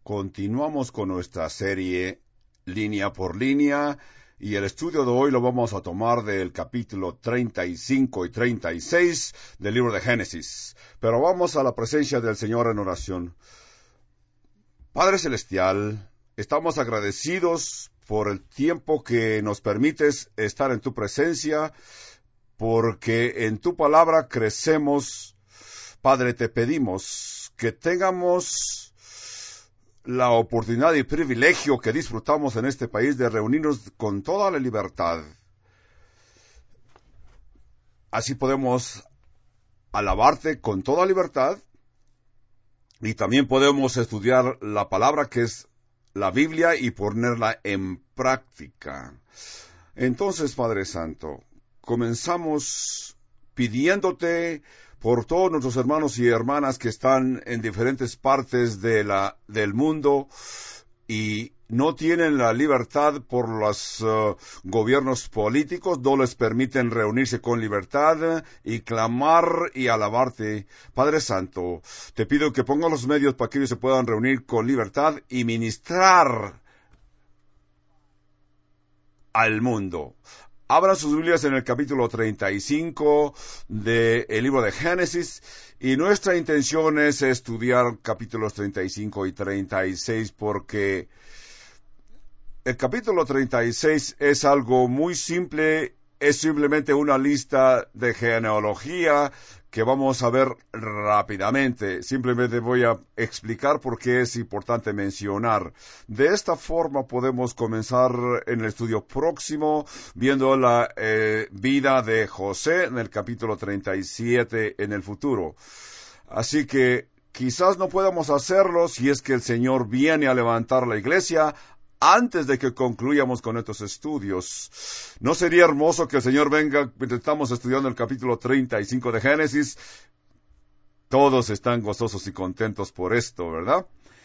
Continuamos con nuestra serie línea por línea y el estudio de hoy lo vamos a tomar del capítulo 35 y 36 del libro de Génesis. Pero vamos a la presencia del Señor en oración. Padre Celestial, estamos agradecidos por el tiempo que nos permites estar en tu presencia, porque en tu palabra crecemos. Padre, te pedimos que tengamos la oportunidad y privilegio que disfrutamos en este país de reunirnos con toda la libertad. Así podemos alabarte con toda libertad y también podemos estudiar la palabra que es la Biblia y ponerla en práctica. Entonces, Padre Santo, comenzamos pidiéndote por todos nuestros hermanos y hermanas que están en diferentes partes del mundo y no tienen la libertad por los gobiernos políticos, no les permiten reunirse con libertad y clamar y alabarte. Padre Santo, te pido que pongas los medios para que ellos se puedan reunir con libertad y ministrar al mundo. Abran sus Biblias en el capítulo 35 del libro de Génesis y nuestra intención es estudiar capítulos 35 y 36 porque el capítulo 36 es algo muy simple, es simplemente una lista de genealogía que vamos a ver rápidamente. Simplemente voy a explicar por qué es importante mencionar. De esta forma podemos comenzar en el estudio próximo viendo la vida de José en el capítulo 37 en el futuro. Así que quizás no podamos hacerlo si es que el Señor viene a levantar la iglesia antes de que concluyamos con estos estudios. ¿No sería hermoso que el Señor venga mientras estamos estudiando el capítulo 35 de Génesis? Todos están gozosos y contentos por esto, ¿verdad?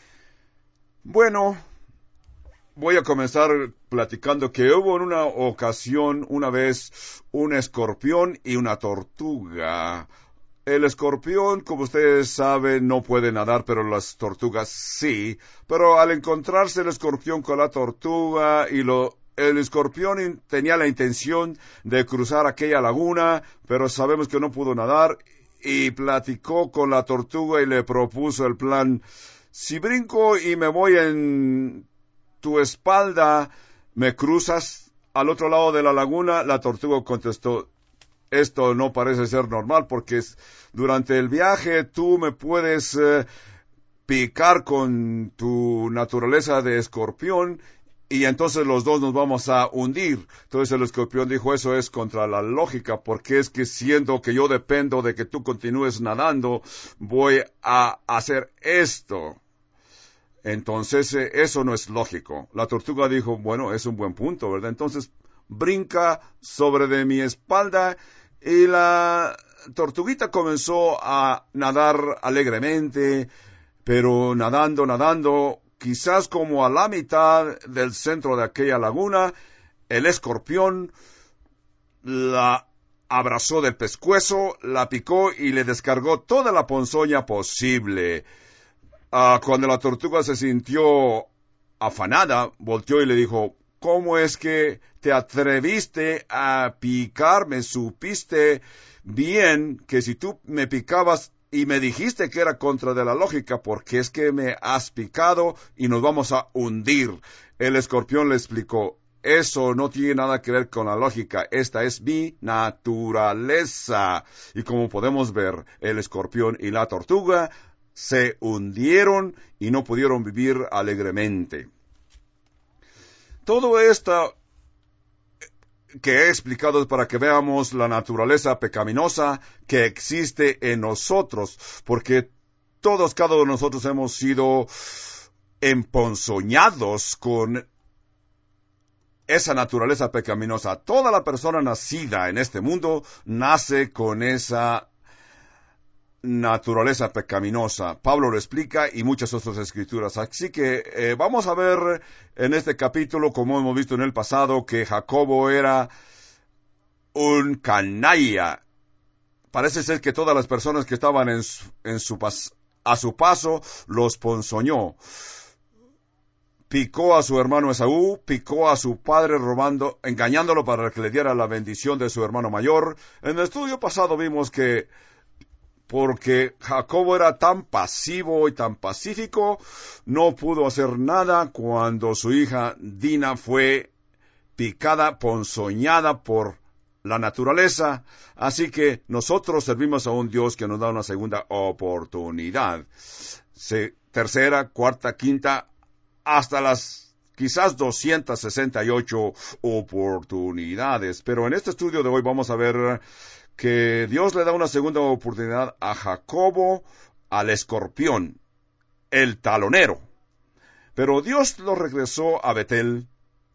Bueno, voy a comenzar platicando que hubo en una ocasión, una vez, un escorpión y una tortuga. El escorpión, como ustedes saben, no puede nadar, pero las tortugas sí. Pero al encontrarse el escorpión con la tortuga el escorpión tenía la intención de cruzar aquella laguna, pero sabemos que no pudo nadar y platicó con la tortuga y le propuso el plan: si brinco y me voy en tu espalda, ¿me cruzas al otro lado de la laguna? La tortuga contestó: esto no parece ser normal porque durante el viaje tú me puedes picar con tu naturaleza de escorpión y entonces los dos nos vamos a hundir. Entonces el escorpión dijo: eso es contra la lógica, porque es que siendo que yo dependo de que tú continúes nadando, voy a hacer esto. Entonces eso no es lógico. La tortuga dijo: bueno, es un buen punto, ¿verdad? Entonces brinca sobre de mi espalda. Y la tortuguita comenzó a nadar alegremente, pero nadando, quizás como a la mitad del centro de aquella laguna, el escorpión la abrazó del pescuezo, la picó y le descargó toda la ponzoña posible. Cuando la tortuga se sintió afanada, volteó y le dijo: ¿cómo es que te atreviste a picarme? Supiste bien que si tú me picabas y me dijiste que era contra de la lógica, porque es que me has picado y nos vamos a hundir. El escorpión le explicó: eso no tiene nada que ver con la lógica, esta es mi naturaleza. Y como podemos ver, el escorpión y la tortuga se hundieron y no pudieron vivir alegremente. Todo esto que he explicado es para que veamos la naturaleza pecaminosa que existe en nosotros, porque cada uno de nosotros hemos sido emponzoñados con esa naturaleza pecaminosa. Toda la persona nacida en este mundo nace con esa naturaleza pecaminosa. Pablo lo explica y muchas otras escrituras. Así que vamos a ver en este capítulo, como hemos visto en el pasado, que Jacobo era un canalla. Parece ser que todas las personas que estaban a su paso los ponzoñó. picó a su hermano Esaú, picó a su padre engañándolo para que le diera la bendición de su hermano mayor. En el estudio pasado vimos que porque Jacobo era tan pasivo y tan pacífico, no pudo hacer nada cuando su hija Dina fue picada, ponzoñada por la naturaleza. Así que nosotros servimos a un Dios que nos da una segunda oportunidad. Tercera, cuarta, quinta, hasta las quizás 268 oportunidades. Pero en este estudio de hoy vamos a ver que Dios le da una segunda oportunidad a Jacobo, al escorpión, el talonero. Pero Dios lo regresó a Betel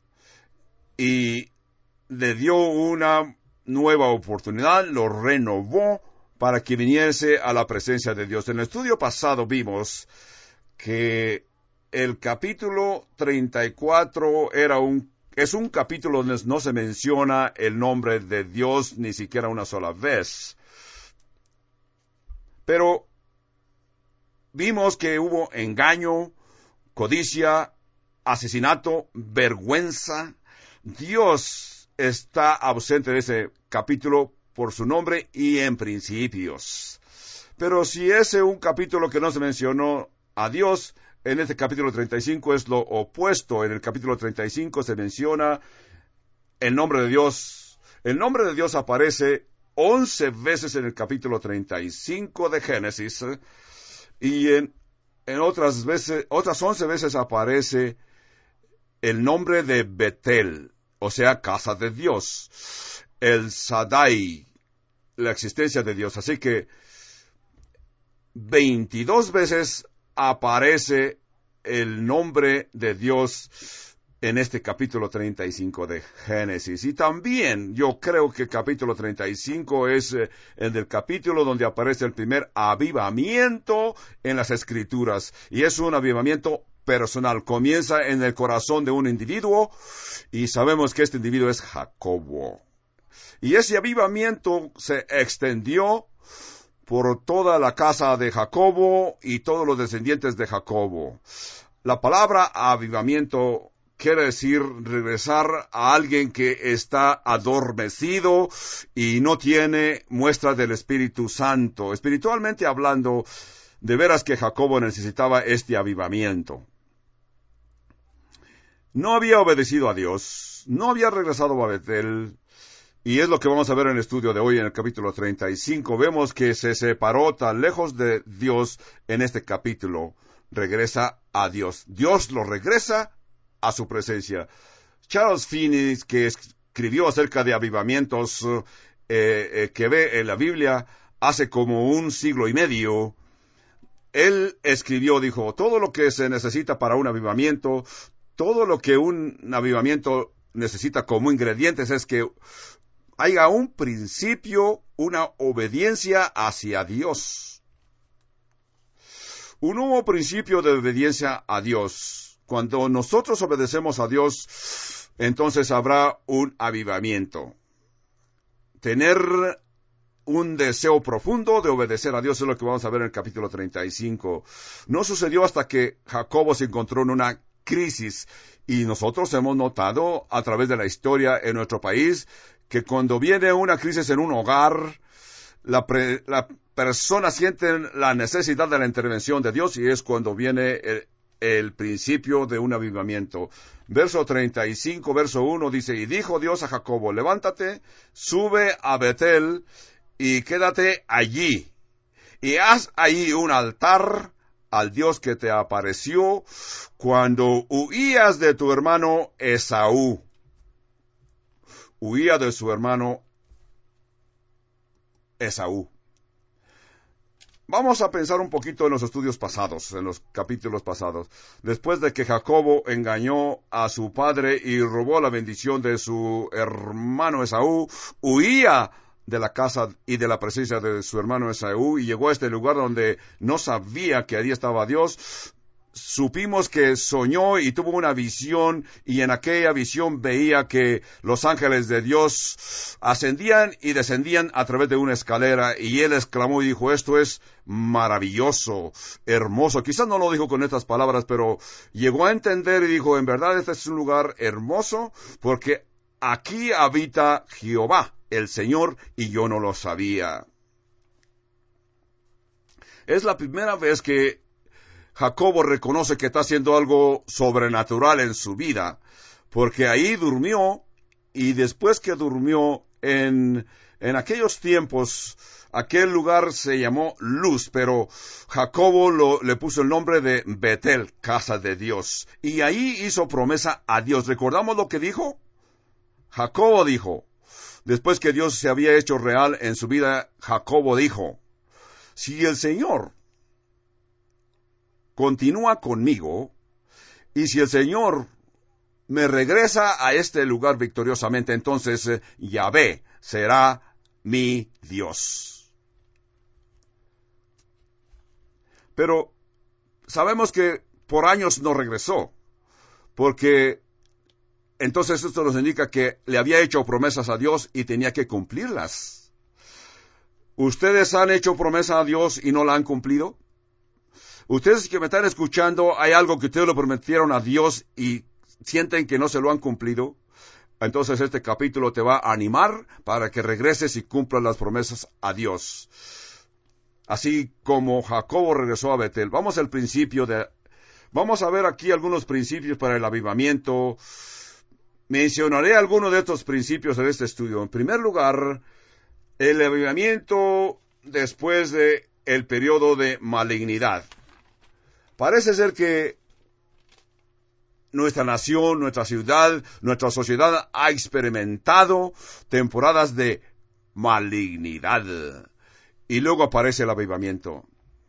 y le dio una nueva oportunidad, lo renovó para que viniese a la presencia de Dios. En el estudio pasado vimos que el capítulo 34 es un capítulo donde no se menciona el nombre de Dios ni siquiera una sola vez. Pero vimos que hubo engaño, codicia, asesinato, vergüenza. Dios está ausente de ese capítulo por su nombre y en principios. Pero si es un capítulo que no se mencionó a Dios, en este capítulo 35 es lo opuesto. En el capítulo 35 se menciona el nombre de Dios. El nombre de Dios aparece 11 veces en el capítulo 35 de Génesis. Y en otras 11 veces aparece el nombre de Betel, o sea, casa de Dios. El Shaddai, la existencia de Dios. Así que 22 veces aparece el nombre de Dios en este capítulo 35 de Génesis. Y también yo creo que el capítulo 35 es el del capítulo donde aparece el primer avivamiento en las Escrituras. Y es un avivamiento personal. Comienza en el corazón de un individuo y sabemos que este individuo es Jacobo. Y ese avivamiento se extendió por toda la casa de Jacobo y todos los descendientes de Jacobo. La palabra avivamiento quiere decir regresar a alguien que está adormecido y no tiene muestra del Espíritu Santo. Espiritualmente hablando, de veras que Jacobo necesitaba este avivamiento. No había obedecido a Dios, no había regresado a Betel. Y es lo que vamos a ver en el estudio de hoy en el capítulo 35. Vemos que se separó tan lejos de Dios en este capítulo. Regresa a Dios. Dios lo regresa a su presencia. Charles Finney, que escribió acerca de avivamientos que ve en la Biblia hace como 1 siglo y medio, él escribió, dijo, todo lo que se necesita para un avivamiento, todo lo que un avivamiento necesita como ingredientes es que haya un principio, una obediencia hacia Dios. Un nuevo principio de obediencia a Dios. Cuando nosotros obedecemos a Dios, entonces habrá un avivamiento. Tener un deseo profundo de obedecer a Dios es lo que vamos a ver en el capítulo 35. No sucedió hasta que Jacobo se encontró en una crisis. Y nosotros hemos notado a través de la historia en nuestro país que cuando viene una crisis en un hogar, la persona siente la necesidad de la intervención de Dios y es cuando viene el principio de un avivamiento. Verso 35, verso 1 dice, y dijo Dios a Jacobo, levántate, sube a Betel y quédate allí, y haz ahí un altar al Dios que te apareció cuando huías de tu hermano Esaú. Huía de su hermano Esaú. Vamos a pensar un poquito en los estudios pasados, en los capítulos pasados. Después de que Jacobo engañó a su padre y robó la bendición de su hermano Esaú, huía de la casa y de la presencia de su hermano Esaú y llegó a este lugar donde no sabía que allí estaba Dios. supimos que soñó y tuvo una visión, y en aquella visión veía que los ángeles de Dios ascendían y descendían a través de una escalera, y él exclamó y dijo, esto es maravilloso, hermoso. Quizás no lo dijo con estas palabras, pero llegó a entender y dijo, en verdad este es un lugar hermoso, porque aquí habita Jehová, el Señor, y yo no lo sabía. Es la primera vez que Jacobo reconoce que está haciendo algo sobrenatural en su vida, porque ahí durmió, y después que durmió en aquellos tiempos, aquel lugar se llamó Luz, pero Jacobo le puso el nombre de Betel, casa de Dios, y ahí hizo promesa a Dios. ¿Recordamos lo que dijo? Jacobo dijo, después que Dios se había hecho real en su vida, Jacobo dijo, si el Señor continúa conmigo, y si el Señor me regresa a este lugar victoriosamente, entonces Yahvé será mi Dios. Pero sabemos que por años no regresó, porque entonces esto nos indica que le había hecho promesas a Dios y tenía que cumplirlas. ¿Ustedes han hecho promesa a Dios y no la han cumplido? Ustedes que me están escuchando, ¿hay algo que ustedes le prometieron a Dios y sienten que no se lo han cumplido? Entonces este capítulo te va a animar para que regreses y cumplas las promesas a Dios. Así como Jacobo regresó a Betel. Vamos a ver aquí algunos principios para el avivamiento. Mencionaré algunos de estos principios en este estudio. En primer lugar, el avivamiento después de el periodo de malignidad. Parece ser que nuestra nación, nuestra ciudad, nuestra sociedad ha experimentado temporadas de malignidad. Y luego aparece el avivamiento.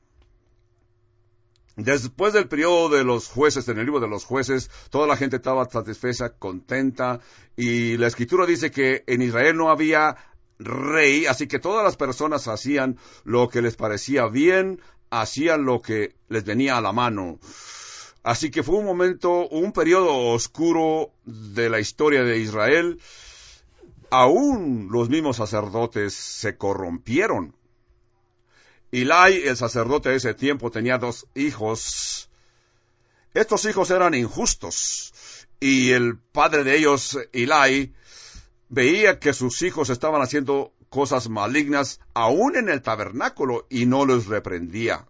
Después del periodo de los jueces, en el libro de los jueces, toda la gente estaba satisfecha, contenta, y la Escritura dice que en Israel no había rey, así que todas las personas hacían lo que les parecía bien, hacían lo que les venía a la mano. Así que fue un periodo oscuro de la historia de Israel. Aún los mismos sacerdotes se corrompieron. Elí, el sacerdote de ese tiempo, tenía 2 hijos. Estos hijos eran injustos, y el padre de ellos, Elí, veía que sus hijos estaban haciendo cosas malignas aún en el tabernáculo y no los reprendía.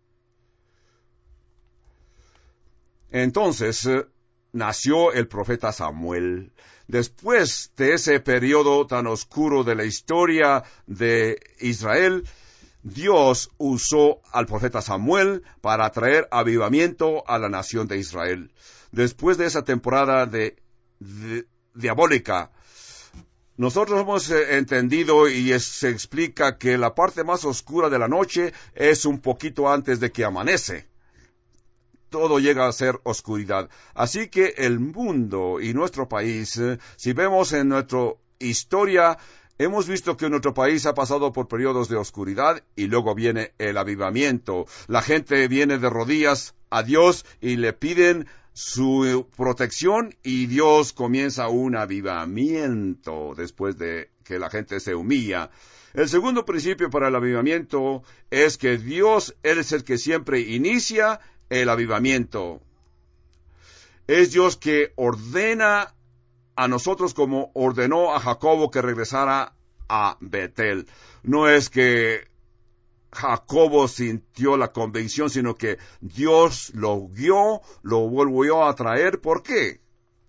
Entonces nació el profeta Samuel. Después de ese periodo tan oscuro de la historia de Israel, Dios usó al profeta Samuel para traer avivamiento a la nación de Israel. Después de esa temporada diabólica, nosotros hemos entendido y se explica que la parte más oscura de la noche es un poquito antes de que amanece. Todo llega a ser oscuridad. Así que el mundo y nuestro país, si vemos en nuestra historia, hemos visto que nuestro país ha pasado por periodos de oscuridad y luego viene el avivamiento. La gente viene de rodillas a Dios y le piden su protección, y Dios comienza un avivamiento después de que la gente se humilla. El segundo principio para el avivamiento es que Dios es el que siempre inicia el avivamiento. Es Dios que ordena a nosotros como ordenó a Jacobo que regresara a Betel. No es que Jacobo sintió la convicción, sino que Dios lo guió, lo volvió a traer. ¿Por qué?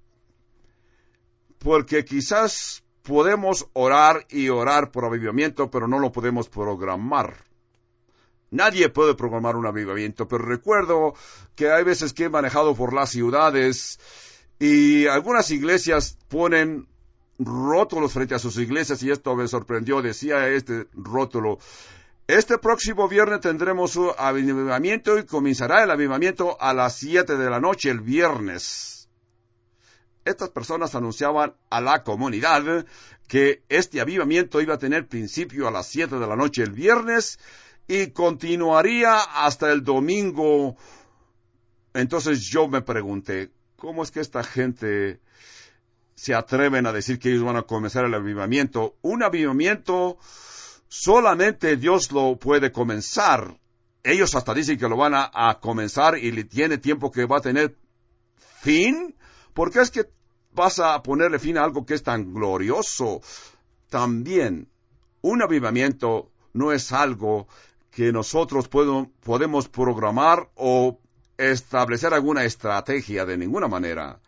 Porque quizás podemos orar y orar por avivamiento, pero no lo podemos programar. Nadie puede programar un avivamiento, pero recuerdo que hay veces que he manejado por las ciudades y algunas iglesias ponen rótulos frente a sus iglesias, y esto me sorprendió. Decía este rótulo: este próximo viernes tendremos un avivamiento y comenzará el avivamiento a las 7 de la noche el viernes. Estas personas anunciaban a la comunidad que este avivamiento iba a tener principio a las 7 de la noche el viernes y continuaría hasta el domingo Entonces yo me pregunté, ¿cómo es que esta gente se atreven a decir que ellos van a comenzar el avivamiento? Un avivamiento solamente Dios lo puede comenzar. Ellos hasta dicen que lo van a comenzar y le tiene tiempo que va a tener fin. ¿Por qué es que vas a ponerle fin a algo que es tan glorioso? También, un avivamiento no es algo que nosotros podemos programar o establecer alguna estrategia de ninguna manera.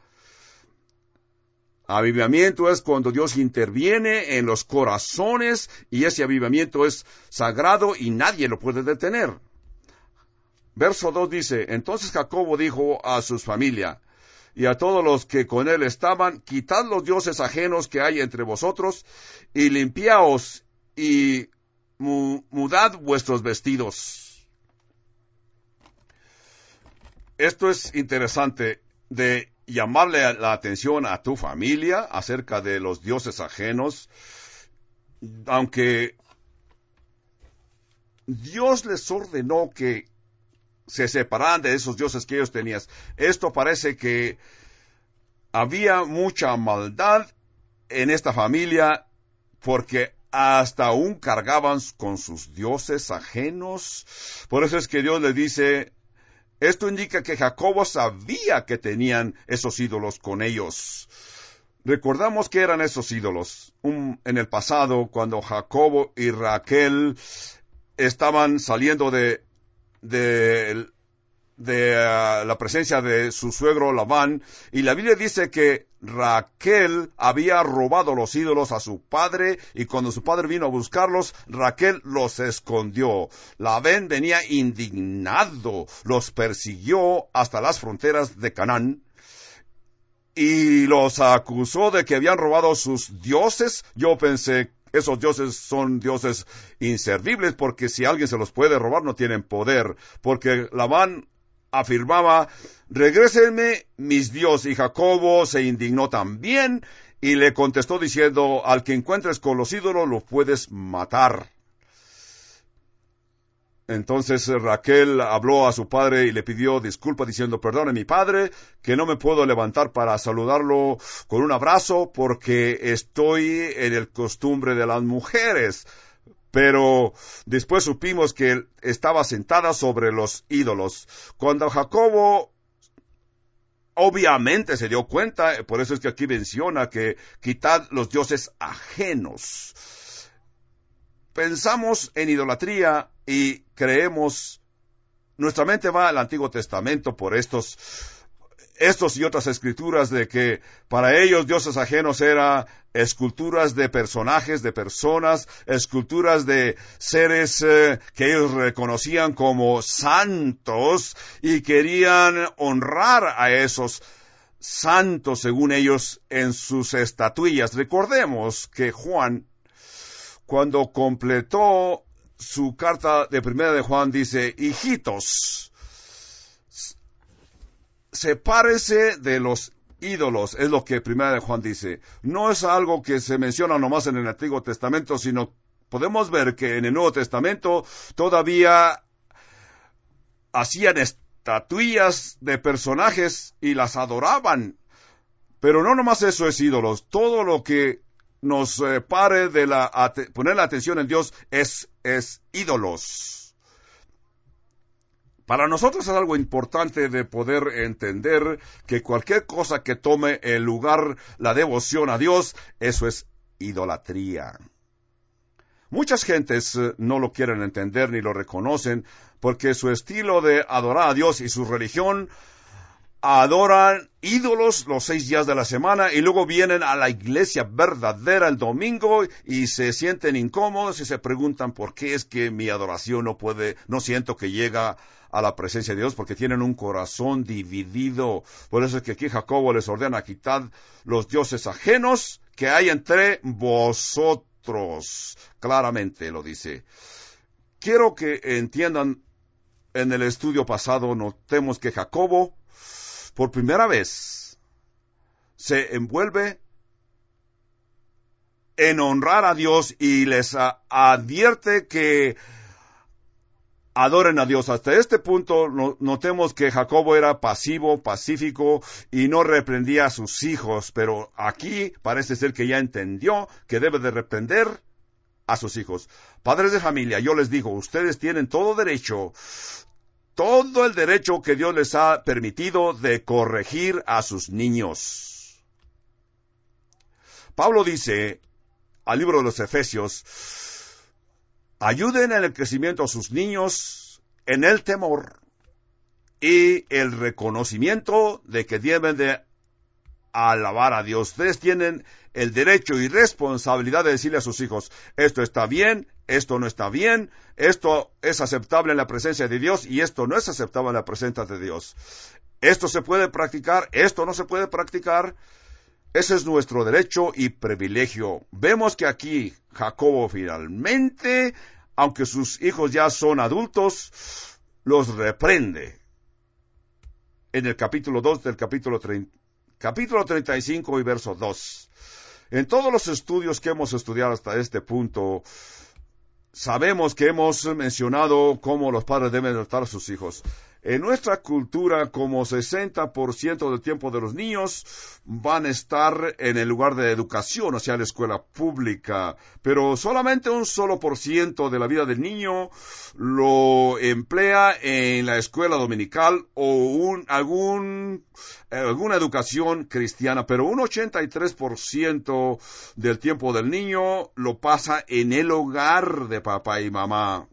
Avivamiento es cuando Dios interviene en los corazones y ese avivamiento es sagrado y nadie lo puede detener. Verso 2 dice, entonces Jacobo dijo a su familia y a todos los que con él estaban, quitad los dioses ajenos que hay entre vosotros y limpiaos y mudad vuestros vestidos. Esto es interesante de llamarle la atención a tu familia acerca de los dioses ajenos, aunque Dios les ordenó que se separaran de esos dioses que ellos tenían. Esto parece que había mucha maldad en esta familia porque hasta aún cargaban con sus dioses ajenos. Por eso es que Dios les dice, esto indica que Jacobo sabía que tenían esos ídolos con ellos. Recordamos que eran esos ídolos. En el pasado, cuando Jacobo y Raquel estaban saliendo de la presencia de su suegro Labán, y la Biblia dice que Raquel había robado los ídolos a su padre, y cuando su padre vino a buscarlos, Raquel los escondió. Labán venía indignado, los persiguió hasta las fronteras de Canaán, y los acusó de que habían robado sus dioses. Yo pensé, esos dioses son dioses inservibles, porque si alguien se los puede robar no tienen poder, porque Labán afirmaba, regrésenme mis dioses, y Jacobo se indignó también, y le contestó diciendo, al que encuentres con los ídolos lo puedes matar. Entonces Raquel habló a su padre y le pidió disculpas diciendo, perdone mi padre, que no me puedo levantar para saludarlo con un abrazo porque estoy en el costumbre de las mujeres. Pero después supimos que estaba sentada sobre los ídolos. Cuando Jacobo obviamente se dio cuenta, por eso es que aquí menciona que quitad los dioses ajenos. Pensamos en idolatría y creemos, nuestra mente va al Antiguo Testamento por estos y otras escrituras de que para ellos dioses ajenos eran esculturas de personajes, de personas, esculturas de seres que ellos reconocían como santos y querían honrar a esos santos según ellos en sus estatuillas. Recordemos que Juan, cuando completó su carta de primera de Juan, dice, hijitos, sepárese de los ídolos, es lo que primera de Juan dice. No es algo que se menciona nomás en el Antiguo Testamento, sino podemos ver que en el Nuevo Testamento todavía hacían estatuillas de personajes y las adoraban. Pero no nomás eso es ídolos, todo lo que nos pare de poner la atención en Dios es ídolos. Para nosotros es algo importante de poder entender que cualquier cosa que tome el lugar, la devoción a Dios, eso es idolatría. Muchas gentes no lo quieren entender ni lo reconocen porque su estilo de adorar a Dios y su religión adoran ídolos los 6 días de la semana y luego vienen a la iglesia verdadera el domingo y se sienten incómodos y se preguntan por qué es que mi adoración no siento que llega a la presencia de Dios, porque tienen un corazón dividido. Por eso es que aquí Jacobo les ordena quitar los dioses ajenos que hay entre vosotros. Claramente lo dice. Quiero que entiendan, en el estudio pasado notemos que Jacobo por primera vez se envuelve en honrar a Dios y les advierte que adoren a Dios. Hasta este punto notemos que Jacobo era pasivo, pacífico y no reprendía a sus hijos, pero aquí parece ser que ya entendió que debe de reprender a sus hijos. Padres de familia, yo les digo, ustedes tienen todo el derecho que Dios les ha permitido de corregir a sus niños. Pablo dice al libro de los Efesios, ayuden en el crecimiento a sus niños en el temor y el reconocimiento de que deben de alabar a Dios. Ustedes tienen el derecho y responsabilidad de decirle a sus hijos, esto está bien, esto no está bien, esto es aceptable en la presencia de Dios y esto no es aceptable en la presencia de Dios. Esto se puede practicar, esto no se puede practicar. Ese es nuestro derecho y privilegio. Vemos que aquí Jacobo finalmente, aunque sus hijos ya son adultos, los reprende. En el capítulo 2 del capítulo 35 y verso 2. En todos los estudios que hemos estudiado hasta este punto, sabemos que hemos mencionado cómo los padres deben tratar a sus hijos. En nuestra cultura, como 60% del tiempo de los niños van a estar en el lugar de educación, o sea, la escuela pública, pero solamente un solo % de la vida del niño lo emplea en la escuela dominical o alguna educación cristiana, pero un 83% del tiempo del niño lo pasa en el hogar de papá y mamá.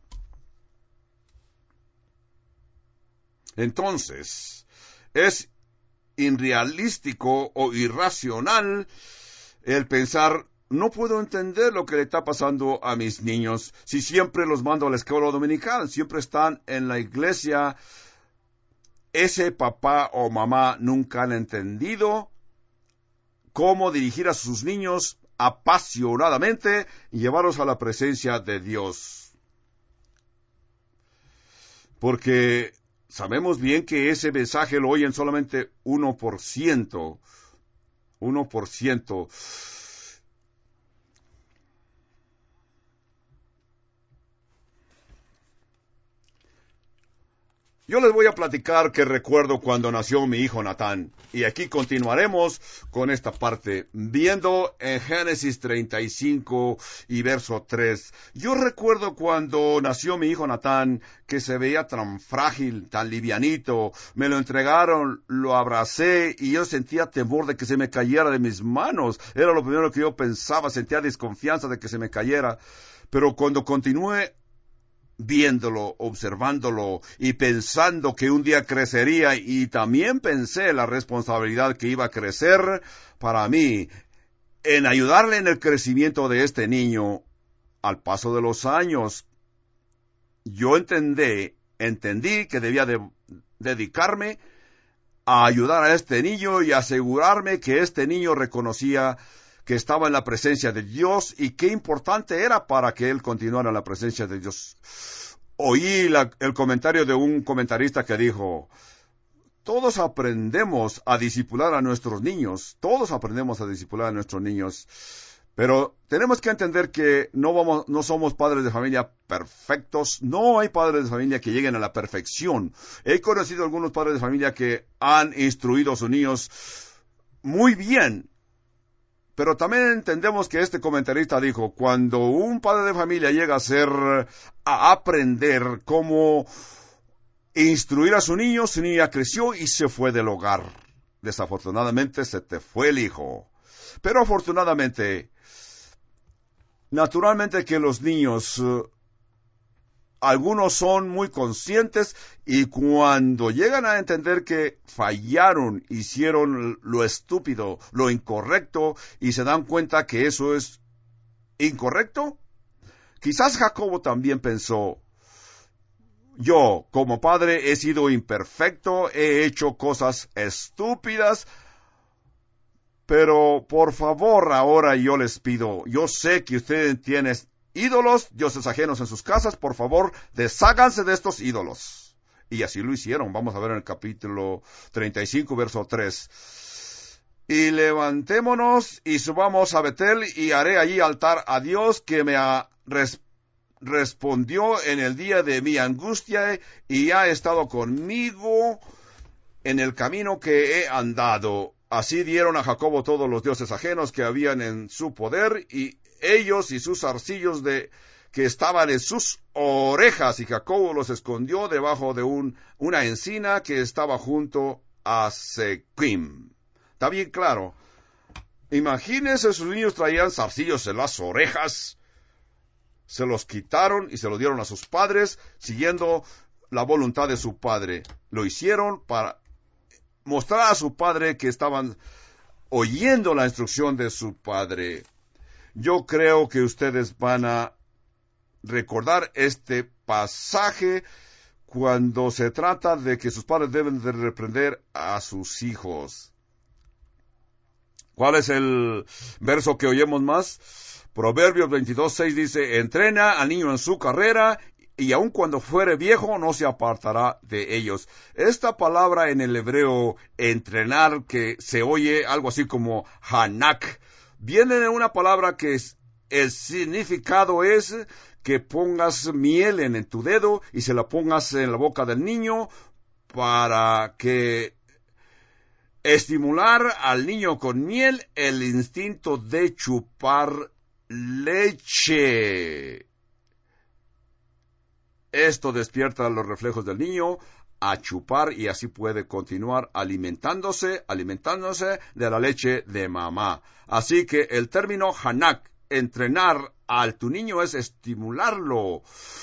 Entonces, es irrealístico o irracional el pensar, no puedo entender lo que le está pasando a mis niños si siempre los mando a la escuela dominical, siempre están en la iglesia. Ese papá o mamá nunca han entendido cómo dirigir a sus niños apasionadamente y llevarlos a la presencia de Dios. Porque sabemos bien que ese mensaje lo oyen solamente 1%. 1%. Yo les voy a platicar que recuerdo cuando nació mi hijo Natán. Y aquí continuaremos con esta parte, viendo en Génesis 35 y verso 3. Yo recuerdo cuando nació mi hijo Natán, que se veía tan frágil, tan livianito. Me lo entregaron, lo abracé y yo sentía temor de que se me cayera de mis manos. Era lo primero que yo pensaba, sentía desconfianza de que se me cayera. Pero cuando continué viéndolo, observándolo y pensando que un día crecería, y también pensé la responsabilidad que iba a crecer para mí en ayudarle en el crecimiento de este niño. Al paso de los años, yo entendí que debía de dedicarme a ayudar a este niño y asegurarme que este niño reconocía que estaba en la presencia de Dios y qué importante era para que él continuara en la presencia de Dios. Oí el comentario de un comentarista que dijo, todos aprendemos a discipular a nuestros niños, pero tenemos que entender que no somos padres de familia perfectos, no hay padres de familia que lleguen a la perfección. He conocido algunos padres de familia que han instruido a sus niños muy bien. Pero también entendemos que este comentarista dijo, cuando un padre de familia llega a aprender cómo instruir a su niño ya creció y se fue del hogar. Desafortunadamente se te fue el hijo. Pero afortunadamente, naturalmente que los niños, algunos son muy conscientes y cuando llegan a entender que fallaron, hicieron lo estúpido, lo incorrecto y se dan cuenta que eso es incorrecto, quizás Jacobo también pensó, yo como padre he sido imperfecto, he hecho cosas estúpidas, pero por favor ahora yo les pido, yo sé que ustedes tienen ídolos, dioses ajenos en sus casas, por favor, desháganse de estos ídolos. Y así lo hicieron. Vamos a ver en el capítulo 35, verso 3. Y levantémonos y subamos a Betel y haré allí altar a Dios que me respondió en el día de mi angustia y ha estado conmigo en el camino que he andado. Así dieron a Jacobo todos los dioses ajenos que habían en su poder, y ellos y sus zarcillos que estaban en sus orejas, y Jacobo los escondió debajo de una encina que estaba junto a Sequim. Está bien claro. Imagínense, sus niños traían zarcillos en las orejas, se los quitaron y se los dieron a sus padres, siguiendo la voluntad de su padre. Lo hicieron para mostrar a su padre que estaban oyendo la instrucción de su padre. Yo creo que ustedes van a recordar este pasaje cuando se trata de que sus padres deben de reprender a sus hijos. ¿Cuál es el verso que oímos más? Proverbios 22:6 dice, entrena al niño en su carrera, y aun cuando fuere viejo no se apartará de ellos. Esta palabra en el hebreo, entrenar, que se oye algo así como hanak, viene de una palabra que el significado es que pongas miel en tu dedo y se la pongas en la boca del niño para que estimular al niño con miel el instinto de chupar leche. Esto despierta los reflejos del niño a chupar y así puede continuar alimentándose de la leche de mamá. Así que el término hanak, entrenar a tu niño, es estimularlo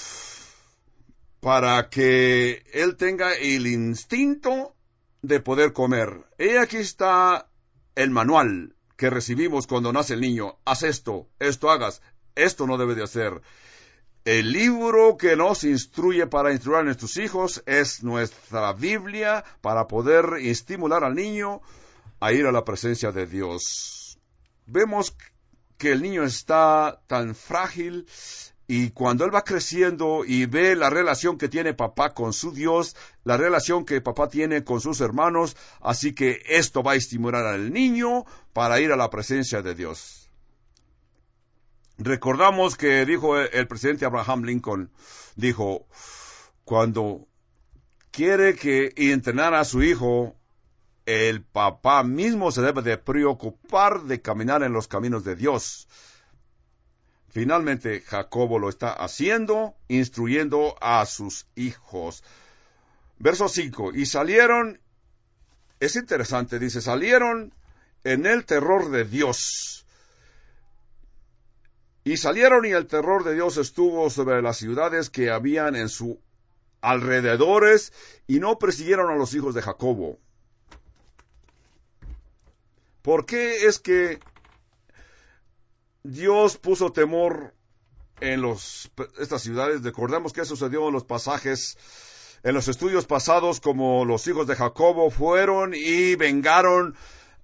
para que él tenga el instinto de poder comer. Y aquí está el manual que recibimos cuando nace el niño. Haz esto hagas, esto no debe de hacer. El libro que nos instruye para instruir a nuestros hijos es nuestra Biblia, para poder estimular al niño a ir a la presencia de Dios. Vemos que el niño está tan frágil, y cuando él va creciendo y ve la relación que tiene papá con su Dios, la relación que papá tiene con sus hermanos, así que esto va a estimular al niño para ir a la presencia de Dios. Recordamos que dijo el presidente Abraham Lincoln, dijo, cuando quiere que entrenar a su hijo, el papá mismo se debe de preocupar de caminar en los caminos de Dios. Finalmente, Jacobo lo está haciendo, instruyendo a sus hijos. Verso 5, y salieron, es interesante, dice, salieron en el terror de Dios. Y salieron y el terror de Dios estuvo sobre las ciudades que habían en sus alrededores, y no persiguieron a los hijos de Jacobo. ¿Por qué es que Dios puso temor en estas ciudades? Recordemos que sucedió en los pasajes, en los estudios pasados, como los hijos de Jacobo fueron y vengaron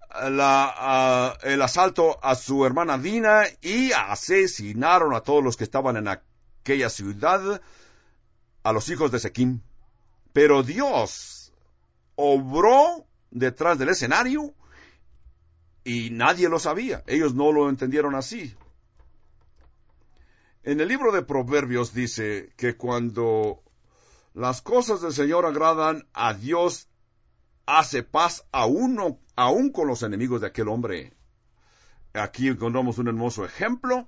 el asalto a su hermana Dina y asesinaron a todos los que estaban en aquella ciudad, a los hijos de Sequim. Pero Dios obró detrás del escenario y nadie lo sabía. Ellos no lo entendieron así. En el libro de Proverbios dice que cuando las cosas del Señor agradan a Dios, hace paz aún con los enemigos de aquel hombre. Aquí encontramos un hermoso ejemplo,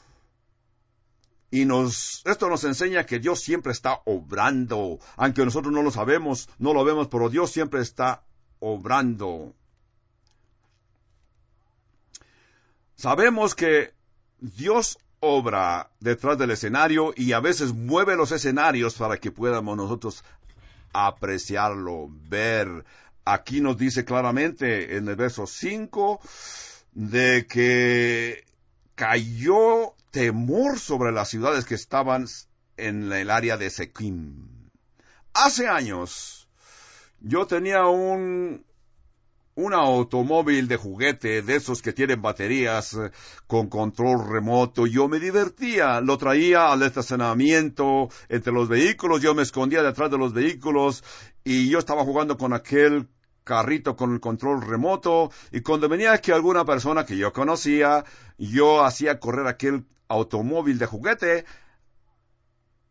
y esto nos enseña que Dios siempre está obrando, aunque nosotros no lo vemos, pero Dios siempre está obrando. Sabemos que Dios obra detrás del escenario y a veces mueve los escenarios para que podamos nosotros apreciarlo, ver. Aquí nos dice claramente en el verso 5 de que cayó temor sobre las ciudades que estaban en el área de Sequim. Hace años yo tenía un automóvil de juguete, de esos que tienen baterías con control remoto. Yo me divertía, lo traía al estacionamiento entre los vehículos, yo me escondía detrás de los vehículos y yo estaba jugando con aquel carrito con el control remoto, y cuando venía aquí alguna persona que yo conocía, yo hacía correr aquel automóvil de juguete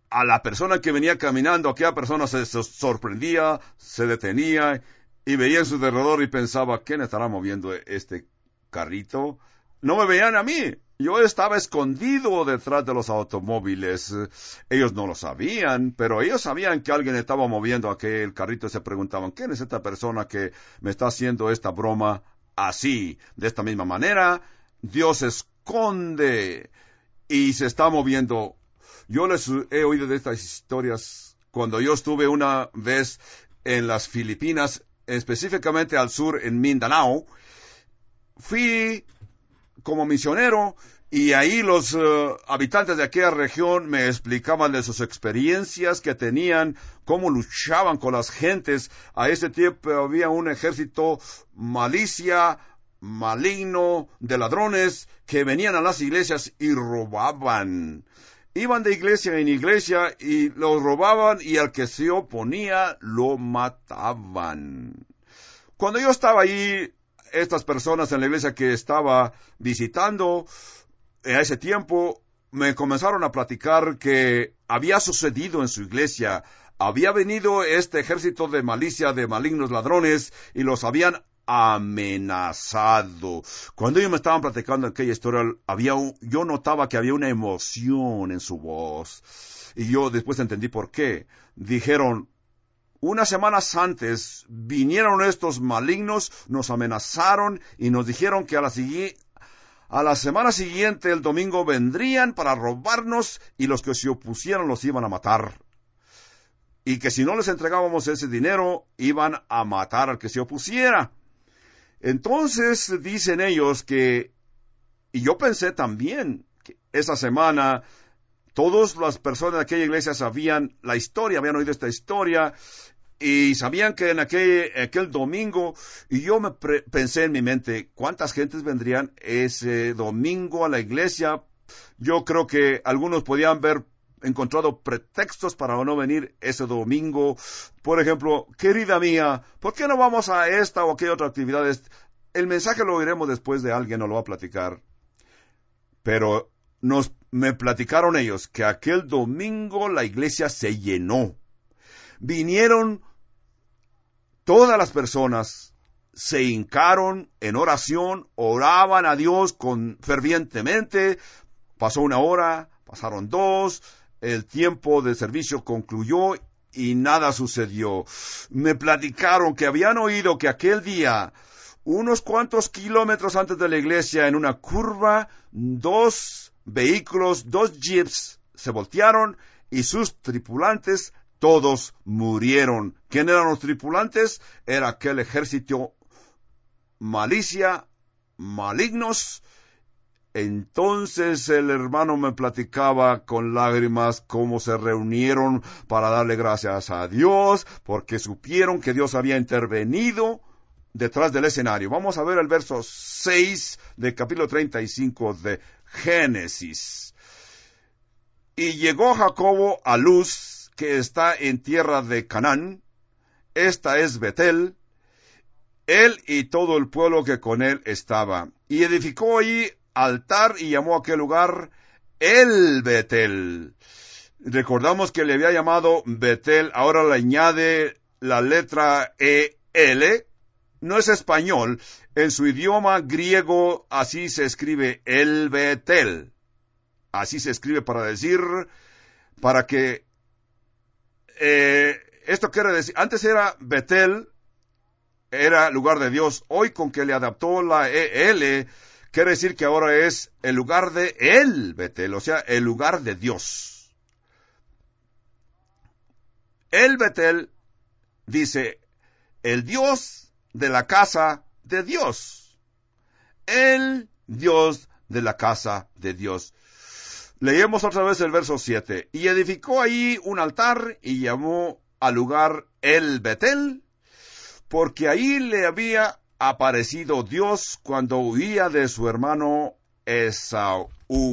a la persona que venía caminando, aquella persona se sorprendía, se detenía y veía en su derredor y pensaba, ¿quién estará moviendo este carrito? No me veían a mí. Yo estaba escondido detrás de los automóviles. Ellos no lo sabían, pero ellos sabían que alguien estaba moviendo aquel carrito y se preguntaban, ¿quién es esta persona que me está haciendo esta broma así? De esta misma manera, Dios esconde y se está moviendo. Yo les he oído de estas historias cuando yo estuve una vez en las Filipinas, específicamente al sur en Mindanao. Fui como misionero y ahí los habitantes de aquella región me explicaban de sus experiencias que tenían, cómo luchaban con las gentes. A ese tiempo había un ejército maligno de ladrones que venían a las iglesias y robaban. Iban de iglesia en iglesia y los robaban y al que se oponía lo mataban. Cuando yo estaba ahí, estas personas en la iglesia que estaba visitando a ese tiempo me comenzaron a platicar que había sucedido en su iglesia. Había venido este ejército de malicia, de malignos ladrones, y los habían amenazado. Cuando ellos me estaban platicando aquella historia, yo notaba que había una emoción en su voz. Y yo después entendí por qué. Dijeron, unas semanas antes vinieron estos malignos, nos amenazaron y nos dijeron que a la semana siguiente, el domingo, vendrían para robarnos y los que se opusieran los iban a matar. Y que si no les entregábamos ese dinero, iban a matar al que se opusiera. Entonces dicen ellos que, y yo pensé también, que esa semana todas las personas de aquella iglesia sabían la historia, habían oído esta historia, y sabían que en aquel domingo, y yo pensé en mi mente, ¿cuántas gentes vendrían ese domingo a la iglesia? Yo creo que algunos podían haber encontrado pretextos para no venir ese domingo. Por ejemplo, querida mía, ¿por qué no vamos a esta o aquella otra actividad? El mensaje lo oiremos después de alguien, nos lo va a platicar. Pero me platicaron ellos que aquel domingo la iglesia se llenó. Vinieron todas las personas, se hincaron en oración, oraban a Dios fervientemente. Pasó 1 hora, pasaron 2, el tiempo de servicio concluyó y nada sucedió. Me platicaron que habían oído que aquel día, unos cuantos kilómetros antes de la iglesia, en una curva, 2 vehículos, 2 jeeps, se voltearon y sus tripulantes todos murieron. ¿Quién eran los tripulantes? Era aquel ejército malignos. Entonces el hermano me platicaba con lágrimas cómo se reunieron para darle gracias a Dios, porque supieron que Dios había intervenido detrás del escenario. Vamos a ver el verso 6 del capítulo 35 de Génesis. Y llegó Jacobo a Luz, que está en tierra de Canaán. Esta es Betel, él y todo el pueblo que con él estaba. Y edificó allí altar y llamó a aquel lugar El Betel. Recordamos que le había llamado Betel, ahora le añade la letra E-L. No es español, en su idioma griego así se escribe El Betel. Así se escribe para que esto quiere decir, antes era Betel, era lugar de Dios. Hoy con que le adaptó la EL, quiere decir que ahora es el lugar de El Betel, o sea, el lugar de Dios. El Betel dice, el Dios de la casa de Dios. El Dios de la casa de Dios. Leemos otra vez el verso 7. Y edificó ahí un altar y llamó al lugar El Betel, porque ahí le había aparecido Dios cuando huía de su hermano Esaú.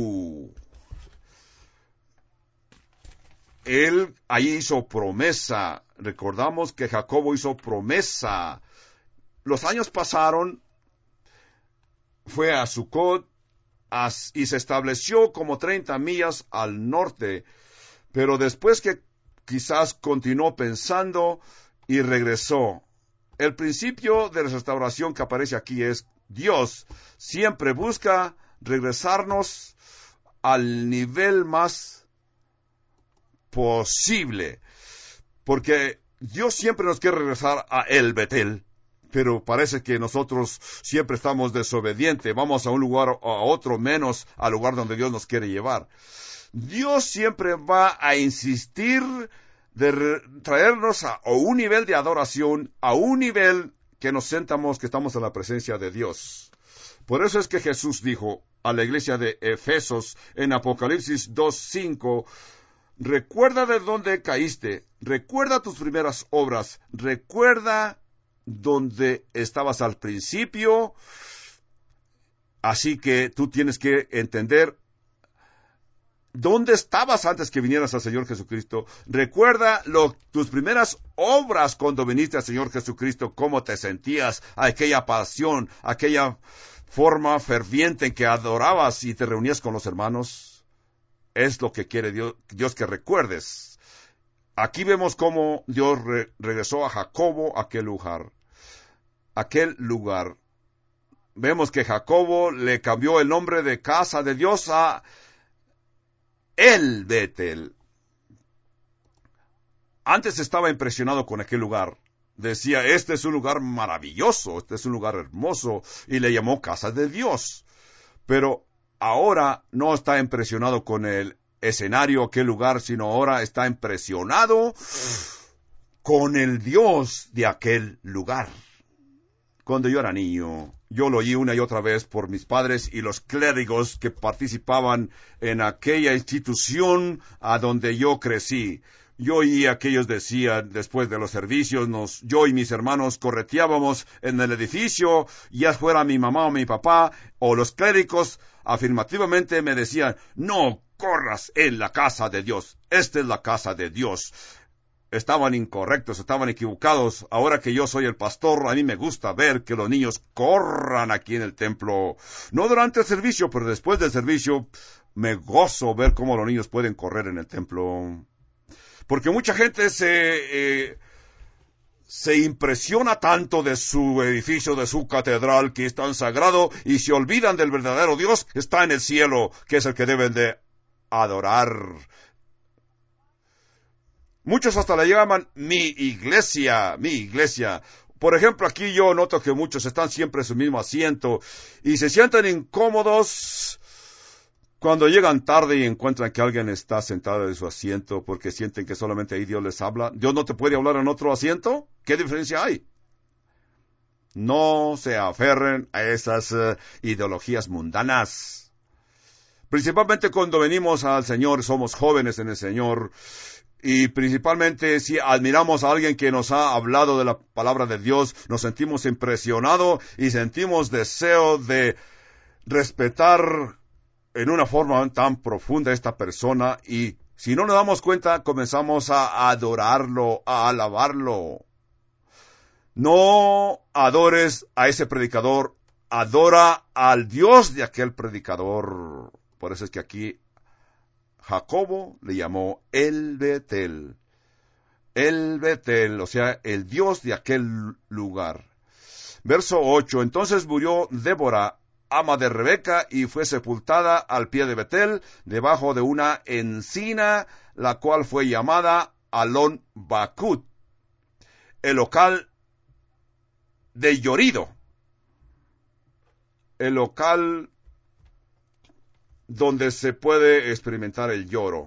Él ahí hizo promesa. Recordamos que Jacobo hizo promesa. Los años pasaron, fue a Sucot, y se estableció como 30 millas al norte. Pero después que quizás continuó pensando y regresó. El principio de la restauración que aparece aquí es: Dios siempre busca regresarnos al nivel más posible, porque Dios siempre nos quiere regresar a El Betel, pero parece que nosotros siempre estamos desobedientes, vamos a un lugar o a otro, menos al lugar donde Dios nos quiere llevar. Dios siempre va a insistir de traernos a un nivel de adoración, a un nivel que nos sentamos, que estamos en la presencia de Dios. Por eso es que Jesús dijo a la iglesia de Efesos en Apocalipsis 2:5, recuerda de dónde caíste, recuerda tus primeras obras, recuerda donde estabas al principio. Así que tú tienes que entender ¿dónde estabas antes que vinieras al Señor Jesucristo? Recuerda tus primeras obras cuando viniste al Señor Jesucristo, cómo te sentías, aquella pasión, aquella forma ferviente en que adorabas y te reunías con los hermanos. Es lo que quiere Dios que recuerdes. Aquí vemos cómo Dios regresó a Jacobo a aquel lugar. Vemos que Jacobo le cambió el nombre de casa de Dios a El Betel. Antes estaba impresionado con aquel lugar. Decía, este es un lugar maravilloso, este es un lugar hermoso, y le llamó casa de Dios. Pero ahora no está impresionado con el escenario, aquel lugar, sino ahora está impresionado con el Dios de aquel lugar. Cuando yo era niño, yo lo oí una y otra vez por mis padres y los clérigos que participaban en aquella institución a donde yo crecí. Yo oía que ellos decían, después de los servicios, yo y mis hermanos correteábamos en el edificio, ya fuera mi mamá o mi papá, o los clérigos afirmativamente me decían, no corras en la casa de Dios, esta es la casa de Dios. Estaban incorrectos, estaban equivocados. Ahora que yo soy el pastor, a mí me gusta ver que los niños corran aquí en el templo. No durante el servicio, pero después del servicio, me gozo ver cómo los niños pueden correr en el templo. Porque mucha gente se impresiona tanto de su edificio, de su catedral, que es tan sagrado, y se olvidan del verdadero Dios que está en el cielo, que es el que deben de adorar. Muchos hasta le llaman mi iglesia. Por ejemplo, aquí yo noto que muchos están siempre en su mismo asiento y se sienten incómodos cuando llegan tarde y encuentran que alguien está sentado en su asiento porque sienten que solamente ahí Dios les habla. ¿Dios no te puede hablar en otro asiento? ¿Qué diferencia hay? No se aferren a esas ideologías mundanas. Principalmente cuando venimos al Señor, somos jóvenes en el Señor. Y principalmente si admiramos a alguien que nos ha hablado de la palabra de Dios, nos sentimos impresionados y sentimos deseo de respetar en una forma tan profunda a esta persona. Y si no nos damos cuenta, comenzamos a adorarlo, a alabarlo. No adores a ese predicador, adora al Dios de aquel predicador. Por eso es que aquí Jacobo le llamó El Betel. El Betel, o sea, el Dios de aquel lugar. Verso 8. Entonces murió Débora, ama de Rebeca, y fue sepultada al pie de Betel, debajo de una encina, la cual fue llamada Alon Bakut, el local de llorido. El local donde se puede experimentar el lloro.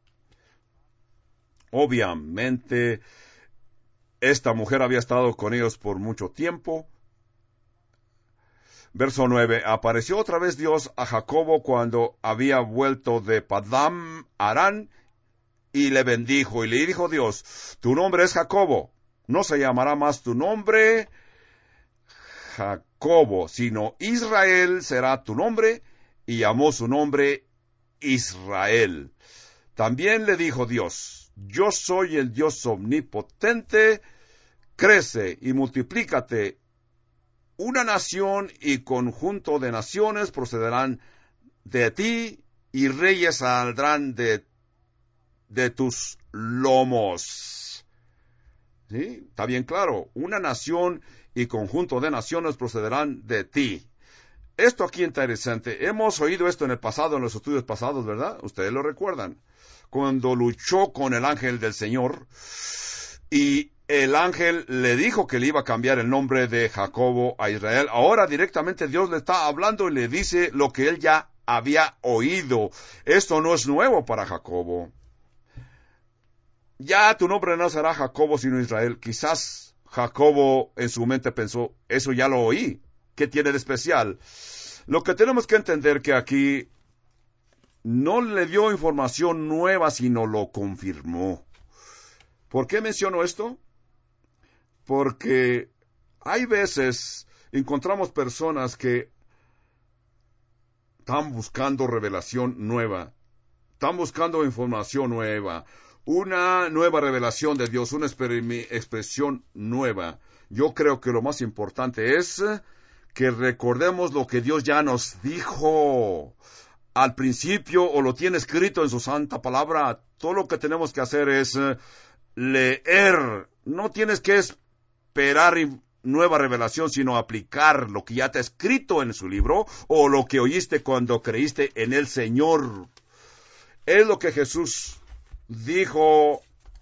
Obviamente, esta mujer había estado con ellos por mucho tiempo. Verso 9. Apareció otra vez Dios a Jacobo cuando había vuelto de Padam Arán y le bendijo. Y le dijo Dios, tu nombre es Jacobo, no se llamará más tu nombre Jacobo, sino Israel será tu nombre. Y llamó su nombre Israel. También le dijo Dios, yo soy el Dios omnipotente, crece y multiplícate. Una nación y conjunto de naciones procederán de ti, y reyes saldrán de de tus lomos. ¿Sí? Está bien claro. Una nación y conjunto de naciones procederán de ti. Esto aquí es interesante. Hemos oído esto en el pasado, en los estudios pasados, ¿verdad? Ustedes lo recuerdan. Cuando luchó con el ángel del Señor y el ángel le dijo que le iba a cambiar el nombre de Jacobo a Israel. Ahora directamente Dios le está hablando y le dice lo que él ya había oído. Esto no es nuevo para Jacobo. Ya tu nombre no será Jacobo sino Israel. Quizás Jacobo en su mente pensó, eso ya lo oí. ¿Qué tiene de especial? Lo que tenemos que entender que aquí no le dio información nueva, sino lo confirmó. ¿Por qué menciono esto? Porque hay veces encontramos personas que están buscando revelación nueva, están buscando información nueva, una nueva revelación de Dios, una expresión nueva. Yo creo que lo más importante es que recordemos lo que Dios ya nos dijo al principio o lo tiene escrito en su santa palabra. Todo lo que tenemos que hacer es leer. No tienes que esperar nueva revelación, sino aplicar lo que ya está escrito en su libro o lo que oíste cuando creíste en el Señor. Es lo que Jesús dijo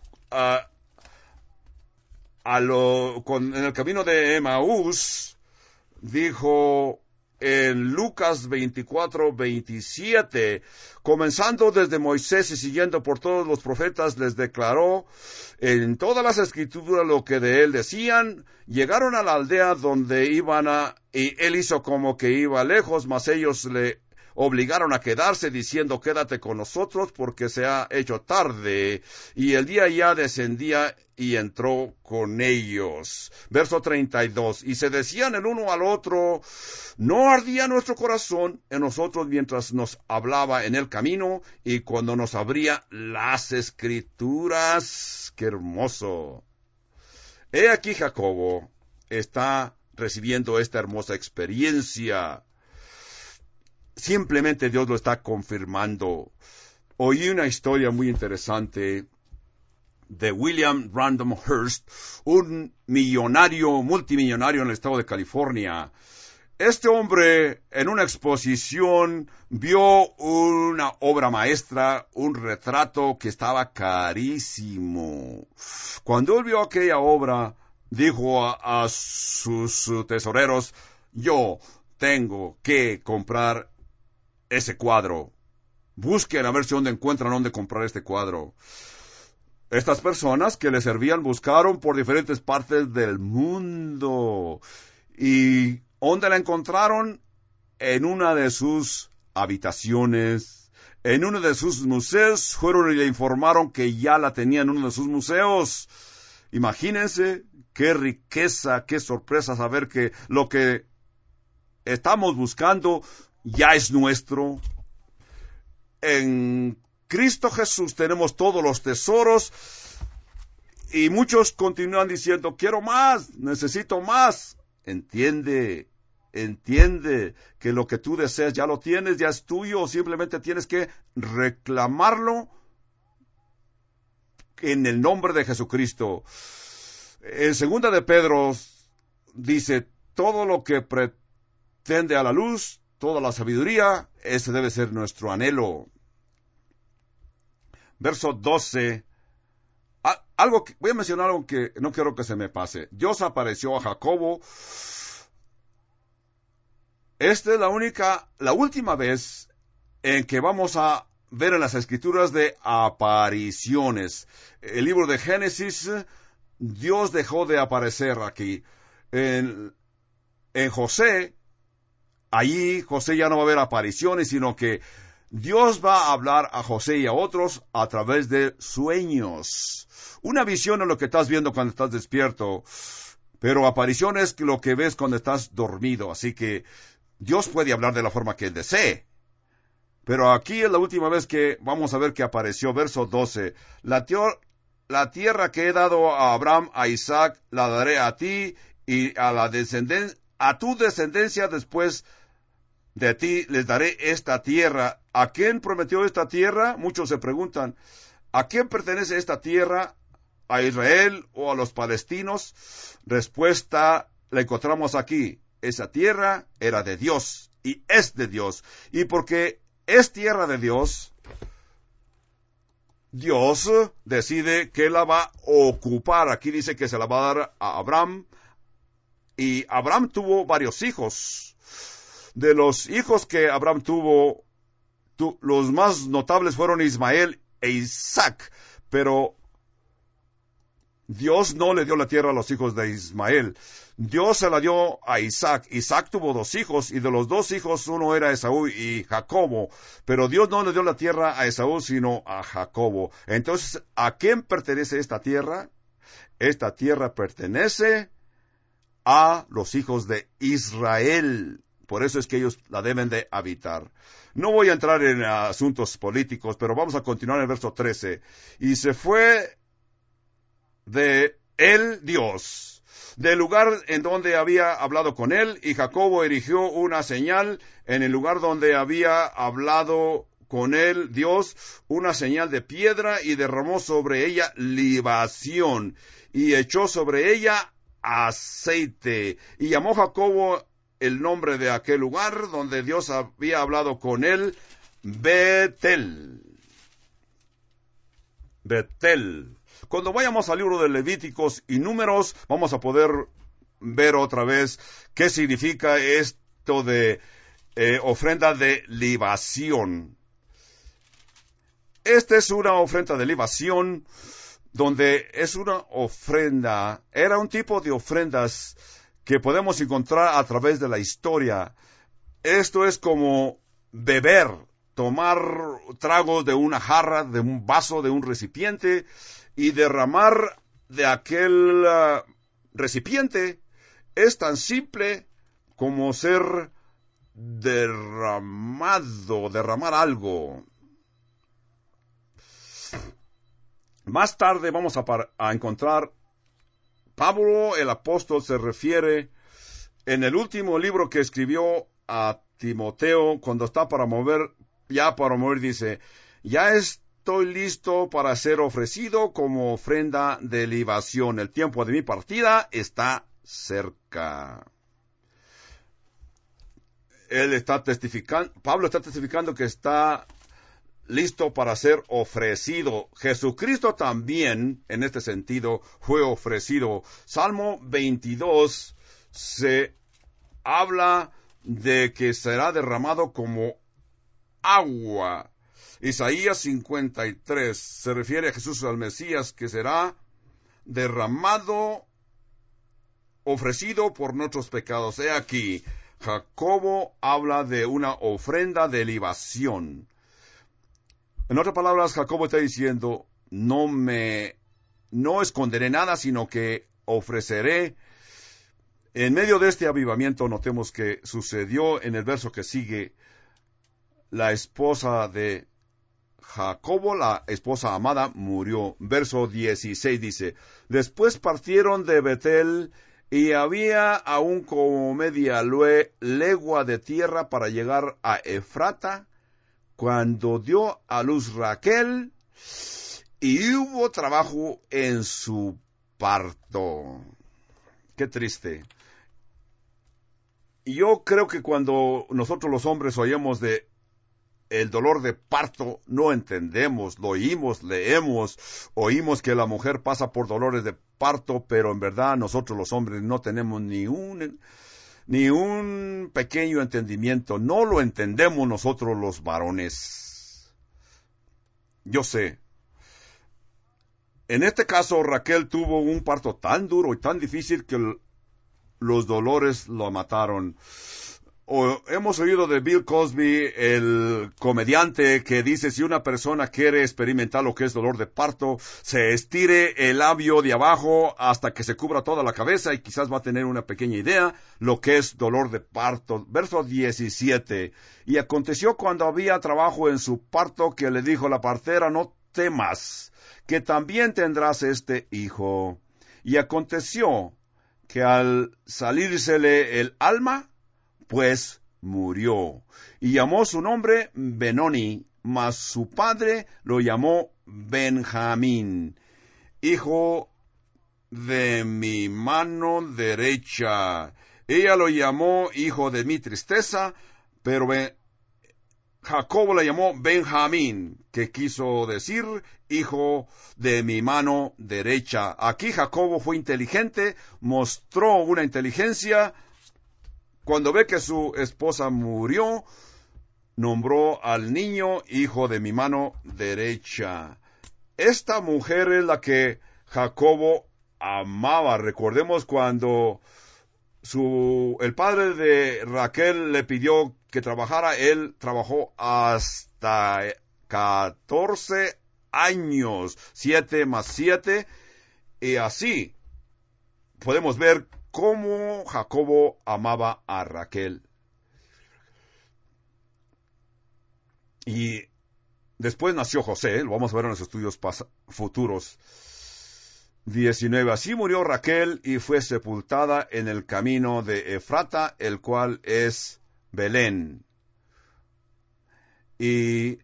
en el camino de Emaús. Dijo en Lucas 24:27, comenzando desde Moisés y siguiendo por todos los profetas, les declaró en todas las escrituras lo que de él decían. Llegaron a la aldea donde iban y él hizo como que iba lejos, mas ellos le obligaron a quedarse, diciendo, quédate con nosotros, porque se ha hecho tarde. Y el día ya descendía y entró con ellos. Verso 32. Y se decían el uno al otro, ¿no ardía nuestro corazón en nosotros mientras nos hablaba en el camino y cuando nos abría las escrituras? ¡Qué hermoso! He aquí Jacobo está recibiendo esta hermosa experiencia. Simplemente Dios lo está confirmando. Oí una historia muy interesante de William Random Hearst, un multimillonario en el estado de California. Este hombre, en una exposición, vio una obra maestra, un retrato que estaba carísimo. Cuando él vio aquella obra, dijo a sus tesoreros, yo tengo que comprar ese cuadro. Busquen a ver si encuentran dónde comprar este cuadro. Estas personas que le servían buscaron por diferentes partes del mundo. ¿Y dónde la encontraron? En una de sus habitaciones, en uno de sus museos. Fueron y le informaron que ya la tenían en uno de sus museos. Imagínense qué riqueza, qué sorpresa saber que lo que estamos buscando ya es nuestro. En Cristo Jesús tenemos todos los tesoros y muchos continúan diciendo, quiero más, necesito más. Entiende que lo que tú deseas ya lo tienes, ya es tuyo, simplemente tienes que reclamarlo en el nombre de Jesucristo. En 2 de Pedro dice, todo lo que pretende a la luz, toda la sabiduría, ese debe ser nuestro anhelo. Verso 12. Voy a mencionar algo que no quiero que se me pase. Dios apareció a Jacobo. Esta es la última vez en que vamos a ver en las escrituras de apariciones. El libro de Génesis, Dios dejó de aparecer aquí. En José, allí José ya no va a haber apariciones, sino que Dios va a hablar a José y a otros a través de sueños. Una visión es lo que estás viendo cuando estás despierto, pero aparición es lo que ves cuando estás dormido. Así que Dios puede hablar de la forma que Él desee. Pero aquí es la última vez que vamos a ver que apareció. Verso 12. La tierra que he dado a Abraham, a Isaac, la daré a ti y a tu descendencia después de ti les daré esta tierra. ¿A quién prometió esta tierra? Muchos se preguntan. ¿A quién pertenece esta tierra? ¿A Israel o a los palestinos? Respuesta la encontramos aquí. Esa tierra era de Dios y es de Dios. Y porque es tierra de Dios, Dios decide que la va a ocupar. Aquí dice que se la va a dar a Abraham. Y Abraham tuvo varios hijos. De los hijos que Abraham tuvo, los más notables fueron Ismael e Isaac. Pero Dios no le dio la tierra a los hijos de Ismael. Dios se la dio a Isaac. Isaac tuvo 2 hijos, y de los 2 hijos uno era Esaú y Jacobo. Pero Dios no le dio la tierra a Esaú, sino a Jacobo. Entonces, ¿a quién pertenece esta tierra? Esta tierra pertenece a los hijos de Israel. Por eso es que ellos la deben de habitar. No voy a entrar en asuntos políticos, pero vamos a continuar en el verso 13. Y se fue de él Dios, del lugar en donde había hablado con él, y Jacobo erigió una señal en el lugar donde había hablado con él Dios, una señal de piedra, y derramó sobre ella libación, y echó sobre ella aceite, y llamó Jacobo el nombre de aquel lugar donde Dios había hablado con él, Betel. Betel. Cuando vayamos al libro de Levíticos y Números, vamos a poder ver otra vez qué significa esto de ofrenda de libación. Esta es una ofrenda de libación, donde es una ofrenda, era un tipo de ofrendas que podemos encontrar a través de la historia. Esto es como beber, tomar tragos de una jarra, de un vaso, de un recipiente, y derramar de aquel recipiente. Es tan simple como ser derramar algo. Más tarde vamos a encontrar, Pablo el apóstol se refiere en el último libro que escribió a Timoteo, cuando está para morir, dice, ya estoy listo para ser ofrecido como ofrenda de libación. El tiempo de mi partida está cerca. Pablo está testificando que está listo para ser ofrecido. Jesucristo también, en este sentido, fue ofrecido. Salmo 22 se habla de que será derramado como agua. Isaías 53 se refiere a Jesús, al Mesías, que será derramado, ofrecido por nuestros pecados. He aquí, Jacobo habla de una ofrenda de libación. En otras palabras, Jacobo está diciendo, no esconderé nada, sino que ofreceré. En medio de este avivamiento, notemos que sucedió en el verso que sigue, la esposa de Jacobo, la esposa amada, murió. Verso 16 dice, después partieron de Betel, y había aún como media legua de tierra para llegar a Efrata, cuando dio a luz Raquel, y hubo trabajo en su parto. Qué triste. Y yo creo que cuando nosotros los hombres oímos de el dolor de parto, no entendemos, lo oímos, leemos, oímos que la mujer pasa por dolores de parto, pero en verdad nosotros los hombres no tenemos ni un pequeño entendimiento, no lo entendemos nosotros los varones. Yo sé, en este caso Raquel tuvo un parto tan duro y tan difícil que los dolores lo mataron. Hemos oído de Bill Cosby, el comediante, que dice, si una persona quiere experimentar lo que es dolor de parto, se estire el labio de abajo hasta que se cubra toda la cabeza y quizás va a tener una pequeña idea lo que es dolor de parto. Verso 17. Y aconteció cuando había trabajo en su parto que le dijo la partera, no temas, que también tendrás este hijo. Y aconteció que al salírsele el alma, pues murió, y llamó su nombre Benoni, mas su padre lo llamó Benjamín, hijo de mi mano derecha. Ella lo llamó hijo de mi tristeza, pero Jacobo le llamó Benjamín, que quiso decir hijo de mi mano derecha. Aquí Jacobo fue inteligente, mostró una inteligencia. Cuando ve que su esposa murió, nombró al niño hijo de mi mano derecha. Esta mujer es la que Jacobo amaba. Recordemos cuando el padre de Raquel le pidió que trabajara, él trabajó hasta 14 años, 7 más 7, y así podemos ver cómo Jacobo amaba a Raquel. Y después nació José, lo vamos a ver en los estudios futuros. 19. Así murió Raquel y fue sepultada en el camino de Efrata, el cual es Belén. Y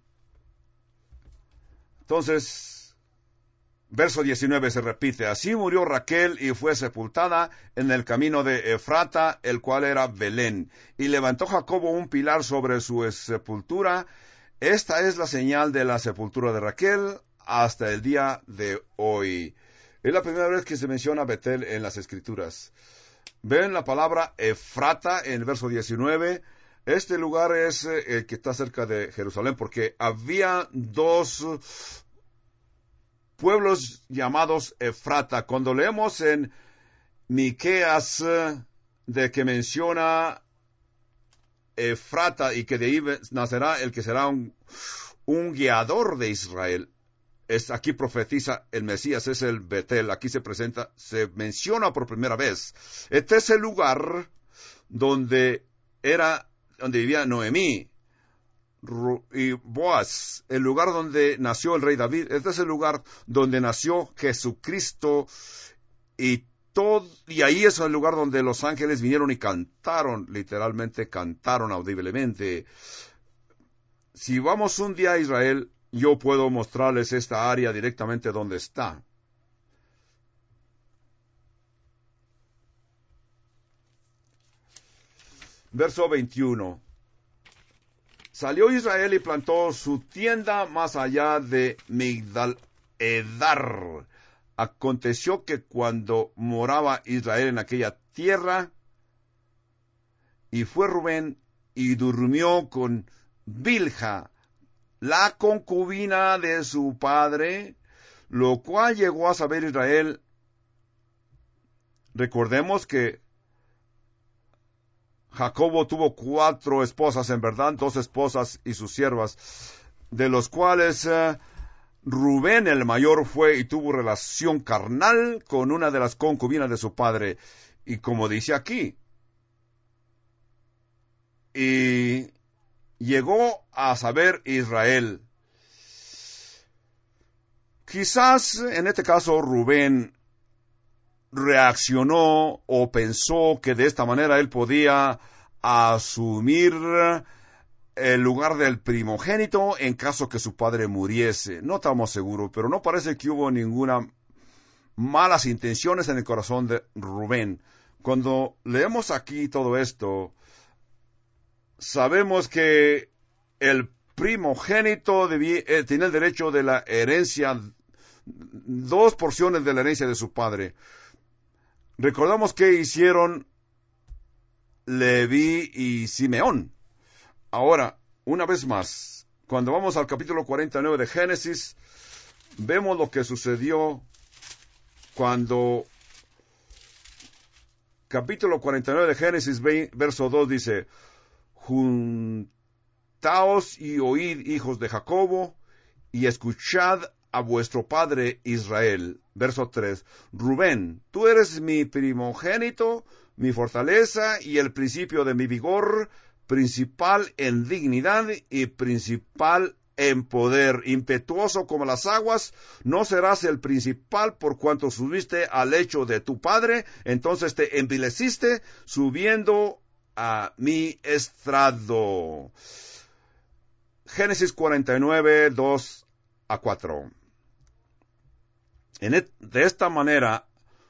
entonces, verso 19 se repite. Así murió Raquel y fue sepultada en el camino de Efrata, el cual era Belén. Y levantó Jacobo un pilar sobre su sepultura. Esta es la señal de la sepultura de Raquel hasta el día de hoy. Es la primera vez que se menciona Betel en las Escrituras. Ven la palabra Efrata en el verso 19. Este lugar es el que está cerca de Jerusalén, porque había dos pueblos llamados Efrata. Cuando leemos en Miqueas de que menciona Efrata y que de ahí nacerá el que será un guiador de Israel, aquí profetiza el Mesías, es el Betel. Aquí se menciona por primera vez. Este es el lugar donde vivía Noemí y Boaz, el lugar donde nació el rey David. Este es el lugar donde nació Jesucristo, y ahí es el lugar donde los ángeles vinieron y cantaron, literalmente cantaron audiblemente. Si vamos un día a Israel, yo puedo mostrarles esta área directamente donde está. Verso 21. Salió Israel y plantó su tienda más allá de Migdal-Edar. Aconteció que cuando moraba Israel en aquella tierra, y fue Rubén y durmió con Bilha, la concubina de su padre, lo cual llegó a saber Israel. Recordemos que Jacobo tuvo 4 esposas, en verdad, 2 esposas y sus siervas, de los cuales Rubén el mayor fue y tuvo relación carnal con una de las concubinas de su padre. Y como dice aquí, y llegó a saber Israel. Quizás en este caso Rubén reaccionó o pensó que de esta manera él podía asumir el lugar del primogénito en caso que su padre muriese. No estamos seguros, pero no parece que hubo ninguna malas intenciones en el corazón de Rubén. Cuando leemos aquí todo esto, sabemos que el primogénito tenía el derecho de la herencia, 2 porciones de la herencia de su padre. Recordamos que hicieron Leví y Simeón. Ahora, una vez más, cuando vamos al capítulo 49 de Génesis, vemos lo que sucedió cuando capítulo 49 de Génesis, verso 2 dice: Juntaos y oíd, hijos de Jacobo, y escuchad a vuestro padre Israel. Verso 3. Rubén, tú eres mi primogénito, mi fortaleza y el principio de mi vigor, principal en dignidad y principal en poder, impetuoso como las aguas. No serás el principal por cuanto subiste al lecho de tu padre, entonces te envileciste subiendo a mi estrado. Génesis 49, 2 a 4. De esta manera,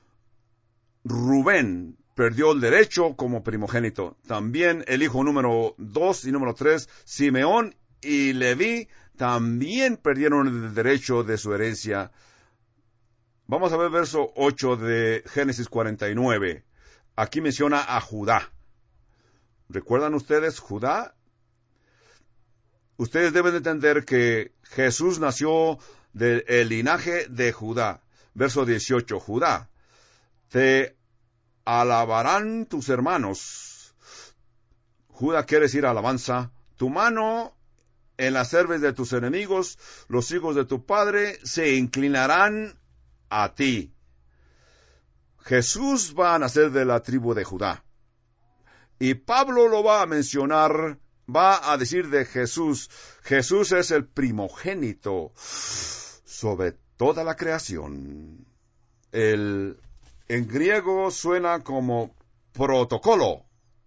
Rubén perdió el derecho como primogénito. También el hijo número 2 y número 3, Simeón y Leví, también perdieron el derecho de su herencia. Vamos a ver verso 8 de Génesis 49. Aquí menciona a Judá. ¿Recuerdan ustedes Judá? Ustedes deben entender que Jesús nació del linaje de Judá. Verso 18, Judá, te alabarán tus hermanos. Judá quiere decir alabanza. Tu mano en las cerviz de tus enemigos, los hijos de tu padre se inclinarán a ti. Jesús va a nacer de la tribu de Judá. Y Pablo lo va a mencionar, va a decir de Jesús. Jesús es el primogénito sobre toda la creación. En griego suena como protocolo.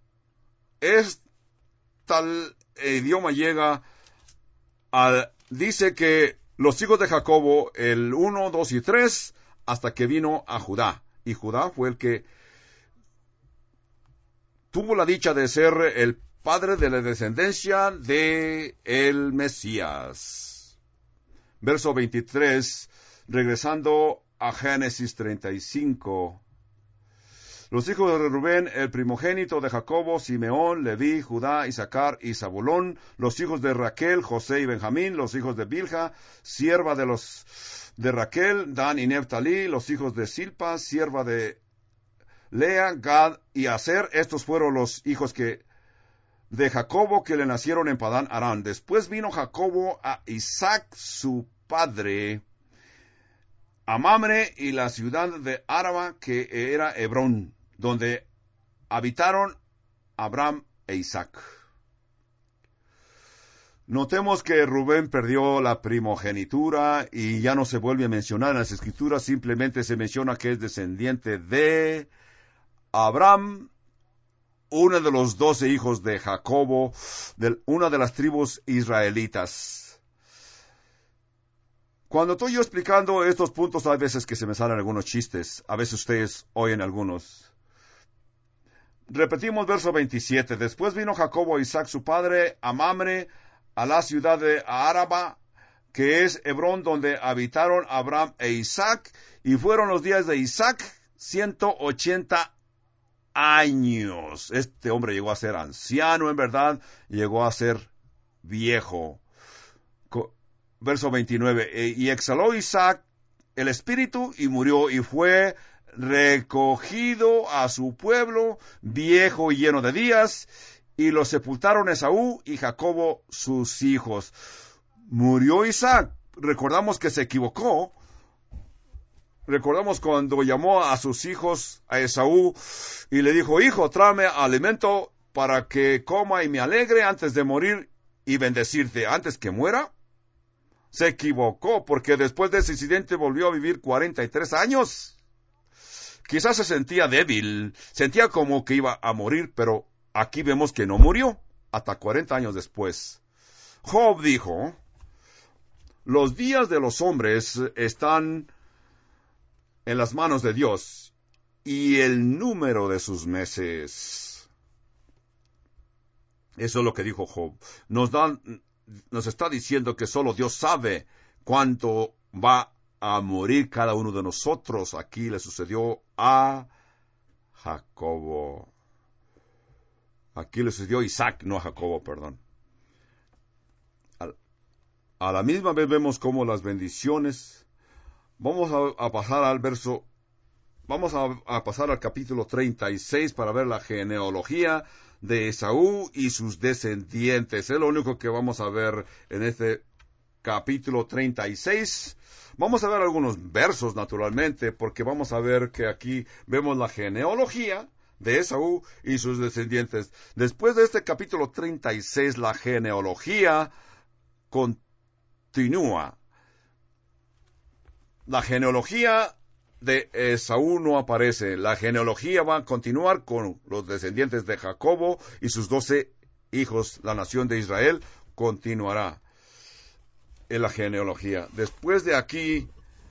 Tal idioma llega dice que los hijos de Jacobo, el 1, 2 y 3, hasta que vino a Judá. Y Judá fue el que tuvo la dicha de ser el padre de la descendencia de el Mesías. Verso 23, regresando a Génesis 35. Los hijos de Rubén, el primogénito de Jacobo, Simeón, Leví, Judá, Isaacar y Zabulón. Los hijos de Raquel, José y Benjamín. Los hijos de Bilha, sierva de Raquel, Dan y Neftalí. Los hijos de Silpa, sierva de Lea, Gad y Aser. Estos fueron los hijos de Jacobo que le nacieron en Padán Aram. Después vino Jacobo a Isaac su padre, a Mamre y la ciudad de Araba, que era Hebrón, donde habitaron Abraham e Isaac. Notemos que Rubén perdió la primogenitura y ya no se vuelve a mencionar en las Escrituras, simplemente se menciona que es descendiente de Abraham, uno de los 12 hijos de Jacobo, una de las tribus israelitas. Cuando estoy yo explicando estos puntos, hay veces que se me salen algunos chistes, a veces ustedes oyen algunos. Repetimos verso 27. Después vino Jacobo a Isaac su padre, a Mamre, a la ciudad de Araba, que es Hebrón, donde habitaron Abraham e Isaac, y fueron los días de Isaac 180 años. Este hombre llegó a ser anciano, en verdad, llegó a ser viejo. Verso 29, y exhaló Isaac el espíritu y murió, y fue recogido a su pueblo, viejo y lleno de días, y lo sepultaron Esaú y Jacobo sus hijos. Murió Isaac. Recordamos que se equivocó. Recordamos cuando llamó a sus hijos, a Esaú, y le dijo, hijo, tráeme alimento para que coma y me alegre antes de morir y bendecirte. Antes que muera, se equivocó, porque después de ese incidente volvió a vivir 43 años. Quizás se sentía débil, sentía como que iba a morir, pero aquí vemos que no murió, hasta 40 años después. Job dijo, los días de los hombres están en las manos de Dios, y el número de sus meses. Eso es lo que dijo Job. Nos está diciendo que solo Dios sabe cuánto va a morir cada uno de nosotros. Aquí le sucedió a Jacobo. Aquí le sucedió a Isaac, no a Jacobo, perdón. A la misma vez vemos cómo las bendiciones. Vamos a pasar al verso. Vamos a pasar al capítulo 36 para ver la genealogía de Esaú y sus descendientes. Es lo único que vamos a ver en este capítulo 36. Vamos a ver algunos versos, naturalmente, porque vamos a ver que aquí vemos la genealogía de Esaú y sus descendientes. Después de este capítulo 36, la genealogía continúa. La genealogía de Esaú no aparece. La genealogía va a continuar con los descendientes de Jacobo y sus 12 hijos. La nación de Israel continuará. en la genealogía. Después de aquí,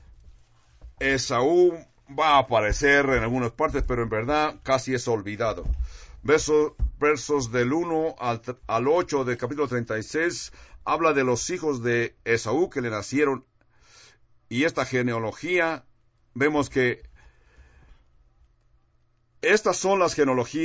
Esaú va a aparecer en algunas partes, pero en verdad casi es olvidado. Versos del 1 al 8 del capítulo 36 habla de los hijos de Esaú que le nacieron. Y esta genealogía, vemos que estas son las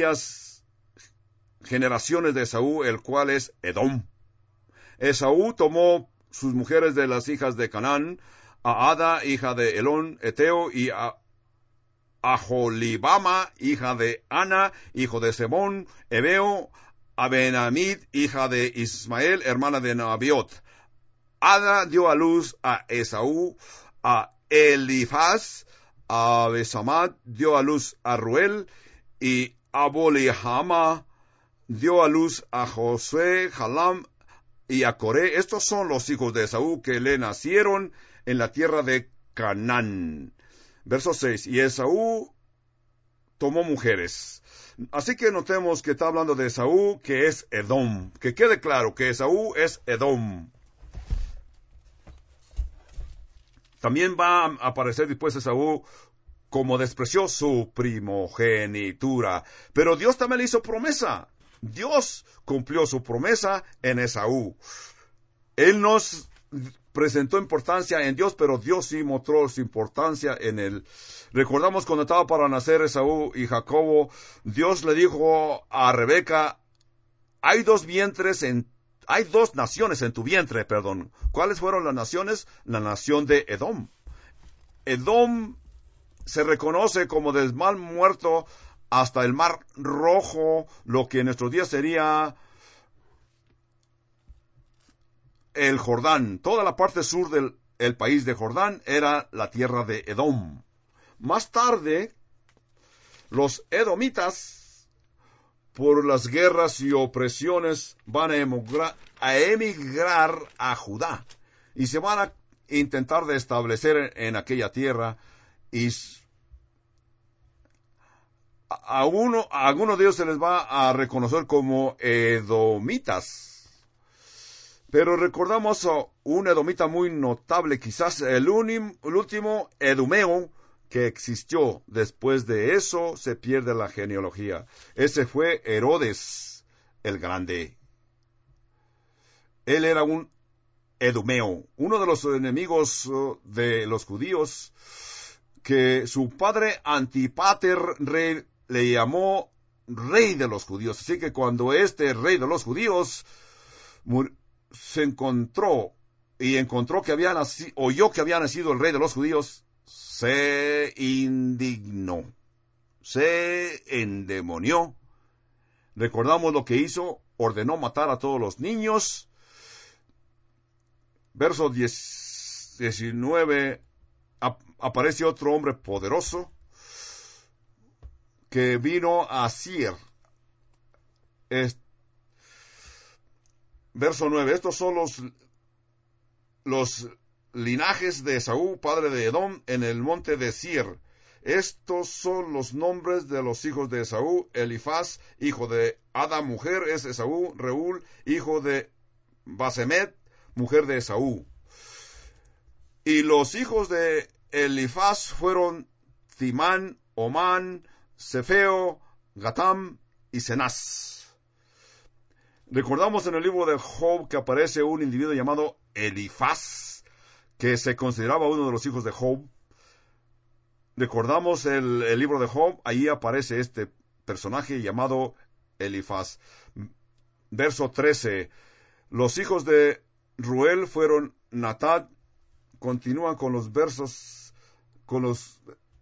generaciones de Esaú, el cual es Edom. Esaú tomó sus mujeres de las hijas de Canaán, a Ada, hija de Elón, Eteo, y a Aholibama, hija de Ana, hijo de Sebón, Ebeo, a Benamid, hija de Ismael, hermana de Nabiot. Ada dio a luz a Esaú, a Elifaz, a Besamad dio a luz a Ruel, y Abolihama dio a luz a Josué, Jalam y a Coré. Estos son los hijos de Esaú que le nacieron en la tierra de Canaán. Verso 6. Y Esaú tomó mujeres. Así que notemos que está hablando de Esaú, que es Edom. Que quede claro que Esaú es Edom. También va a aparecer después Esaú como despreció su primogenitura. Pero Dios también le hizo promesa. Dios cumplió su promesa en Esaú. Él nos presentó importancia en Dios, pero Dios sí mostró su importancia en él. Recordamos cuando estaba para nacer Esaú y Jacobo, Dios le dijo a Rebeca, hay dos naciones en tu vientre, perdón. ¿Cuáles fueron las naciones? La nación de Edom. Edom se reconoce como del mar muerto hasta el mar rojo, lo que en nuestros días sería el Jordán. Toda la parte sur del país de Jordán era la tierra de Edom. Más tarde, los edomitas, por las guerras y opresiones, van a emigrar a Judá y se van a intentar de establecer en aquella tierra, y a algunos de ellos se les va a reconocer como edomitas. Pero recordamos a un edomita muy notable, quizás el último edumeo que existió. Después de eso se pierde la genealogía. Ese fue Herodes el Grande. Él era un edumeo, uno de los enemigos de los judíos, que su padre Antipater le llamó rey de los judíos. Así que cuando este rey de los judíos se encontró que oyó que había nacido el rey de los judíos, se indignó, se endemonió. Recordamos lo que hizo: ordenó matar a todos los niños. Verso 19, aparece otro hombre poderoso que vino a Seir. Verso 9, estos son los linajes de Esaú, padre de Edom, en el monte de Seir. Estos son los nombres de los hijos de Esaú: Elifaz, hijo de Ada, mujer es Esaú; Reúl, hijo de Basemet, mujer de Esaú. Y los hijos de Elifaz fueron Timán, Omán, Cefeo, Gatam y Cenaz. Recordamos en el libro de Job que aparece un individuo llamado Elifaz, que se consideraba uno de los hijos de Job. Recordamos el libro de Job, ahí aparece este personaje llamado Elifaz. Verso 13, los hijos de Ruel fueron Natad. Continúan con los versos, con los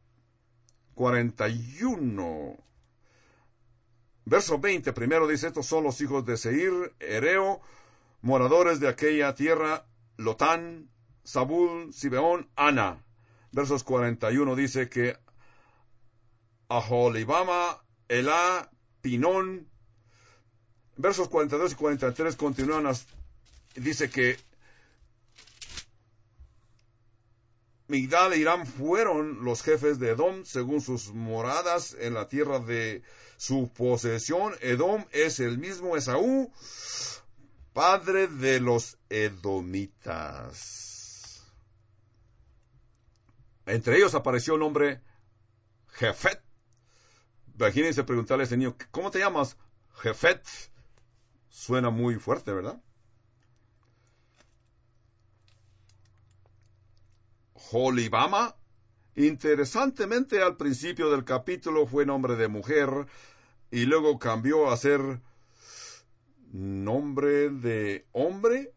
41. Verso 20, primero dice, estos son los hijos de Seir, Ereo, moradores de aquella tierra, Lotán, Sabul, Sibeón, Ana. Versos 41 dice que Aholibama, Elá, Pinón. Versos 42 y 43 continúan, dice que Migdal e Irán fueron los jefes de Edom según sus moradas en la tierra de su posesión. Edom es el mismo Esaú, padre de los edomitas. Entre ellos apareció el nombre Jefet. Imagínense preguntarle a ese niño, ¿cómo te llamas? Jefet. Suena muy fuerte, ¿verdad? Holibama, interesantemente al principio del capítulo fue nombre de mujer y luego cambió a ser nombre de hombre.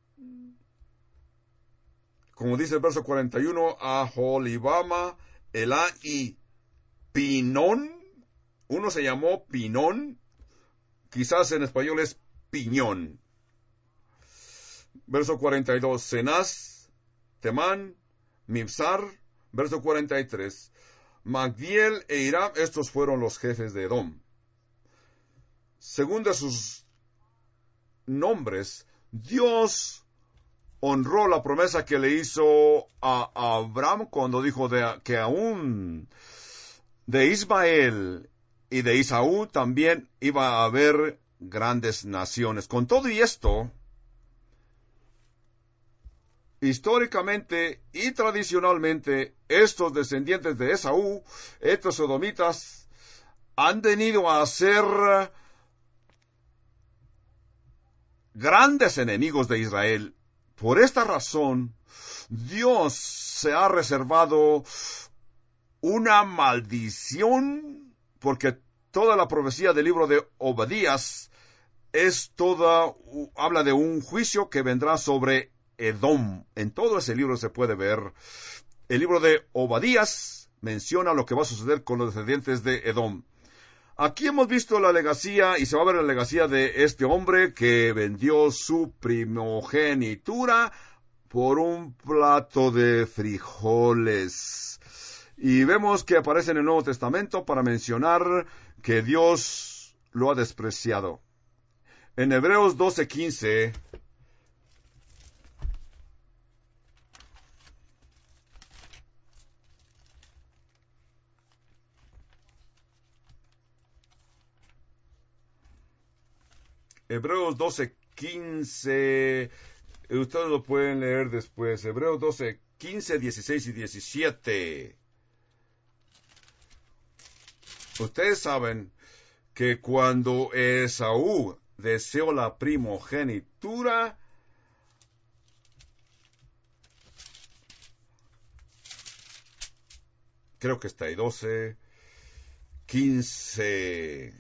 Como dice el verso 41, Aholibama, Elá y Pinón. Uno se llamó Pinón, quizás en español es piñón. Verso 42, Cenaz, Temán, Mibsar. Verso 43, Magdiel e Hiram, estos fueron los jefes de Edom. Según de sus nombres, Dios honró la promesa que le hizo a Abraham cuando dijo que aún de Ismael y de Esaú también iba a haber grandes naciones. Con todo y esto, históricamente y tradicionalmente, estos descendientes de Esaú, estos edomitas, han venido a ser grandes enemigos de Israel. Por esta razón, Dios se ha reservado una maldición, porque toda la profecía del libro de Obadías habla de un juicio que vendrá sobre Edom. En todo ese libro se puede ver. El libro de Obadías menciona lo que va a suceder con los descendientes de Edom. Aquí hemos visto la legacía, y se va a ver la legacía de este hombre que vendió su primogenitura por un plato de frijoles. Y vemos que aparece en el Nuevo Testamento para mencionar que Dios lo ha despreciado. En Hebreos 12:15, Hebreos 12:15, ustedes lo pueden leer después. Hebreos 12:15, 16 y 17. Ustedes saben que cuando Esaú deseó la primogenitura, creo que está ahí, 12:15.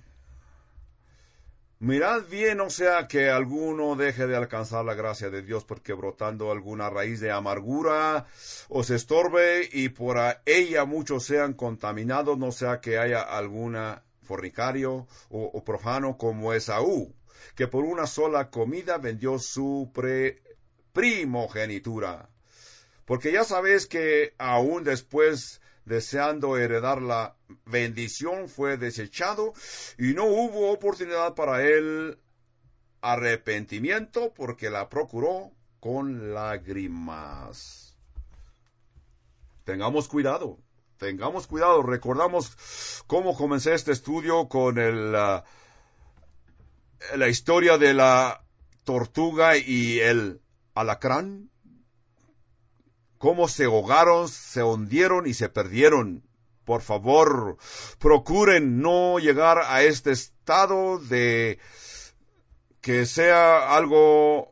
Mirad bien, no sea que alguno deje de alcanzar la gracia de Dios, porque brotando alguna raíz de amargura os estorbe, y por ella muchos sean contaminados, no sea que haya alguna fornicario o profano como Esaú, que por una sola comida vendió su primogenitura. Porque ya sabéis que aún después, deseando heredar la bendición, fue desechado, y no hubo oportunidad para él arrepentimiento, porque la procuró con lágrimas. Tengamos cuidado. Recordamos cómo comencé este estudio con la historia de la tortuga y el alacrán. Cómo se ahogaron, se hundieron y se perdieron. Por favor, procuren no llegar a este estado de que sea algo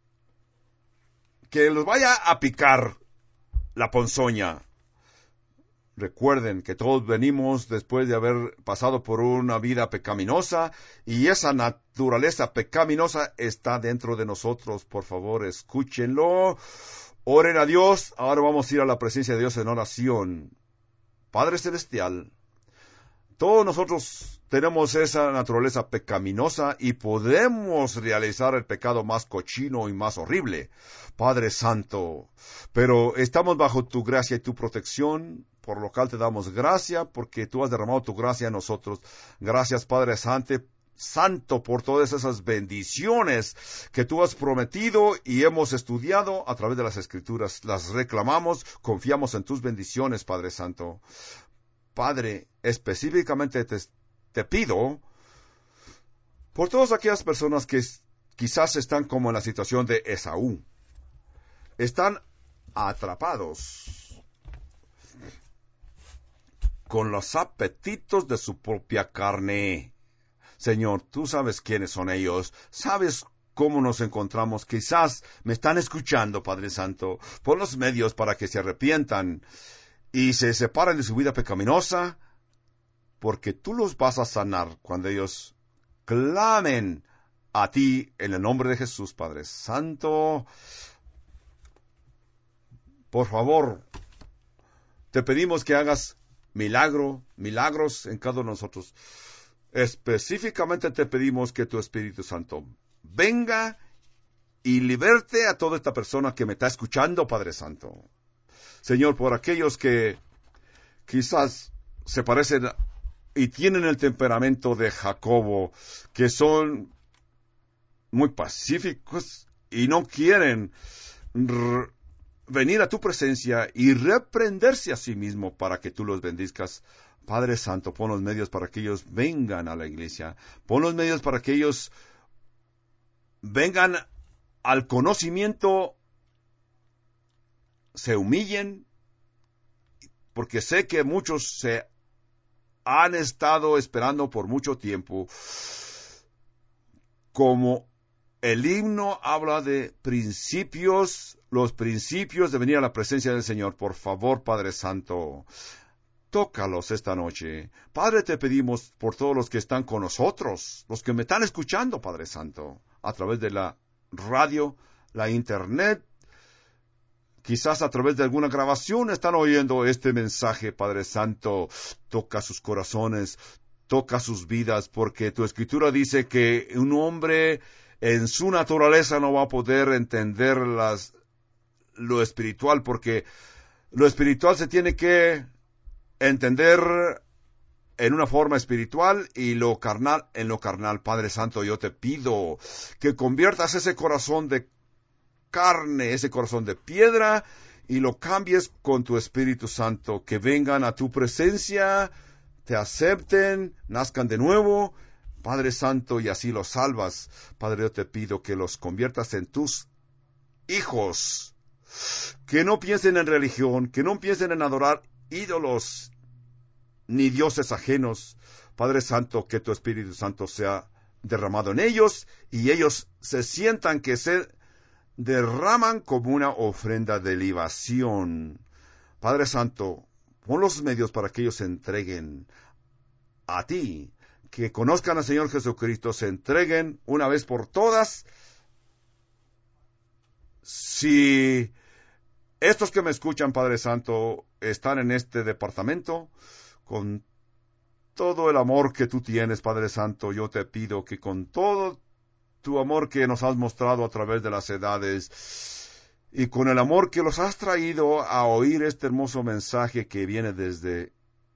que los vaya a picar la ponzoña. Recuerden que todos venimos después de haber pasado por una vida pecaminosa, y esa naturaleza pecaminosa está dentro de nosotros. Por favor, escúchenlo. Oren a Dios. Ahora vamos a ir a la presencia de Dios en oración. Padre Celestial, todos nosotros tenemos esa naturaleza pecaminosa y podemos realizar el pecado más cochino y más horrible, Padre Santo. Pero estamos bajo tu gracia y tu protección, por lo cual te damos gracia, porque tú has derramado tu gracia en nosotros. Gracias, Padre Santo, por todas esas bendiciones que tú has prometido y hemos estudiado a través de las Escrituras. Las reclamamos, confiamos en tus bendiciones, Padre Santo. Padre, específicamente te pido por todas aquellas personas que quizás están como en la situación de Esaú. Están atrapados con los apetitos de su propia carne. Señor, tú sabes quiénes son ellos, sabes cómo nos encontramos. Quizás me están escuchando, Padre Santo. Pon los medios para que se arrepientan y se separen de su vida pecaminosa, porque tú los vas a sanar cuando ellos clamen a ti en el nombre de Jesús, Padre Santo. Por favor, te pedimos que hagas milagros en cada uno de nosotros. Específicamente te pedimos que tu Espíritu Santo venga y liberte a toda esta persona que me está escuchando, Padre Santo. Señor, por aquellos que quizás se parecen y tienen el temperamento de Jacobo, que son muy pacíficos y no quieren venir a tu presencia y reprenderse a sí mismo para que tú los bendizcas. Padre Santo, pon los medios para que ellos vengan a la iglesia. Pon los medios para que ellos vengan al conocimiento, se humillen, porque sé que muchos se han estado esperando por mucho tiempo. Como el himno habla de principios, los principios de venir a la presencia del Señor. Por favor, Padre Santo, tócalos esta noche. Padre, te pedimos por todos los que están con nosotros, los que me están escuchando, Padre Santo, a través de la radio, la internet, quizás a través de alguna grabación están oyendo este mensaje, Padre Santo. Toca sus corazones, toca sus vidas, porque tu Escritura dice que un hombre en su naturaleza no va a poder entender lo espiritual, porque lo espiritual se tiene que entender en una forma espiritual y lo carnal en lo carnal. Padre Santo, yo te pido que conviertas ese corazón de carne, ese corazón de piedra, y lo cambies con tu Espíritu Santo, que vengan a tu presencia, te acepten, nazcan de nuevo, Padre Santo, y así los salvas. Padre, yo te pido que los conviertas en tus hijos, que no piensen en religión, que no piensen en adorar ídolos ni dioses ajenos. Padre Santo, que tu Espíritu Santo sea derramado en ellos y ellos se sientan que se derraman como una ofrenda de libación. Padre Santo, pon los medios para que ellos se entreguen a ti, que conozcan al Señor Jesucristo, se entreguen una vez por todas. Si estos que me escuchan, Padre Santo, están en este departamento, con todo el amor que tú tienes, Padre Santo, yo te pido que con todo tu amor que nos has mostrado a través de las edades y con el amor que los has traído a oír este hermoso mensaje que viene desde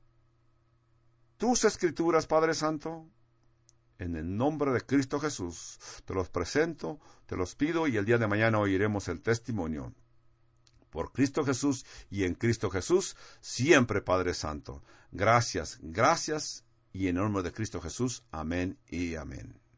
tus Escrituras, Padre Santo, en el nombre de Cristo Jesús, te los presento, te los pido, y el día de mañana oiremos el testimonio. Por Cristo Jesús y en Cristo Jesús, siempre, Padre Santo. Gracias, y en el nombre de Cristo Jesús, amén y amén.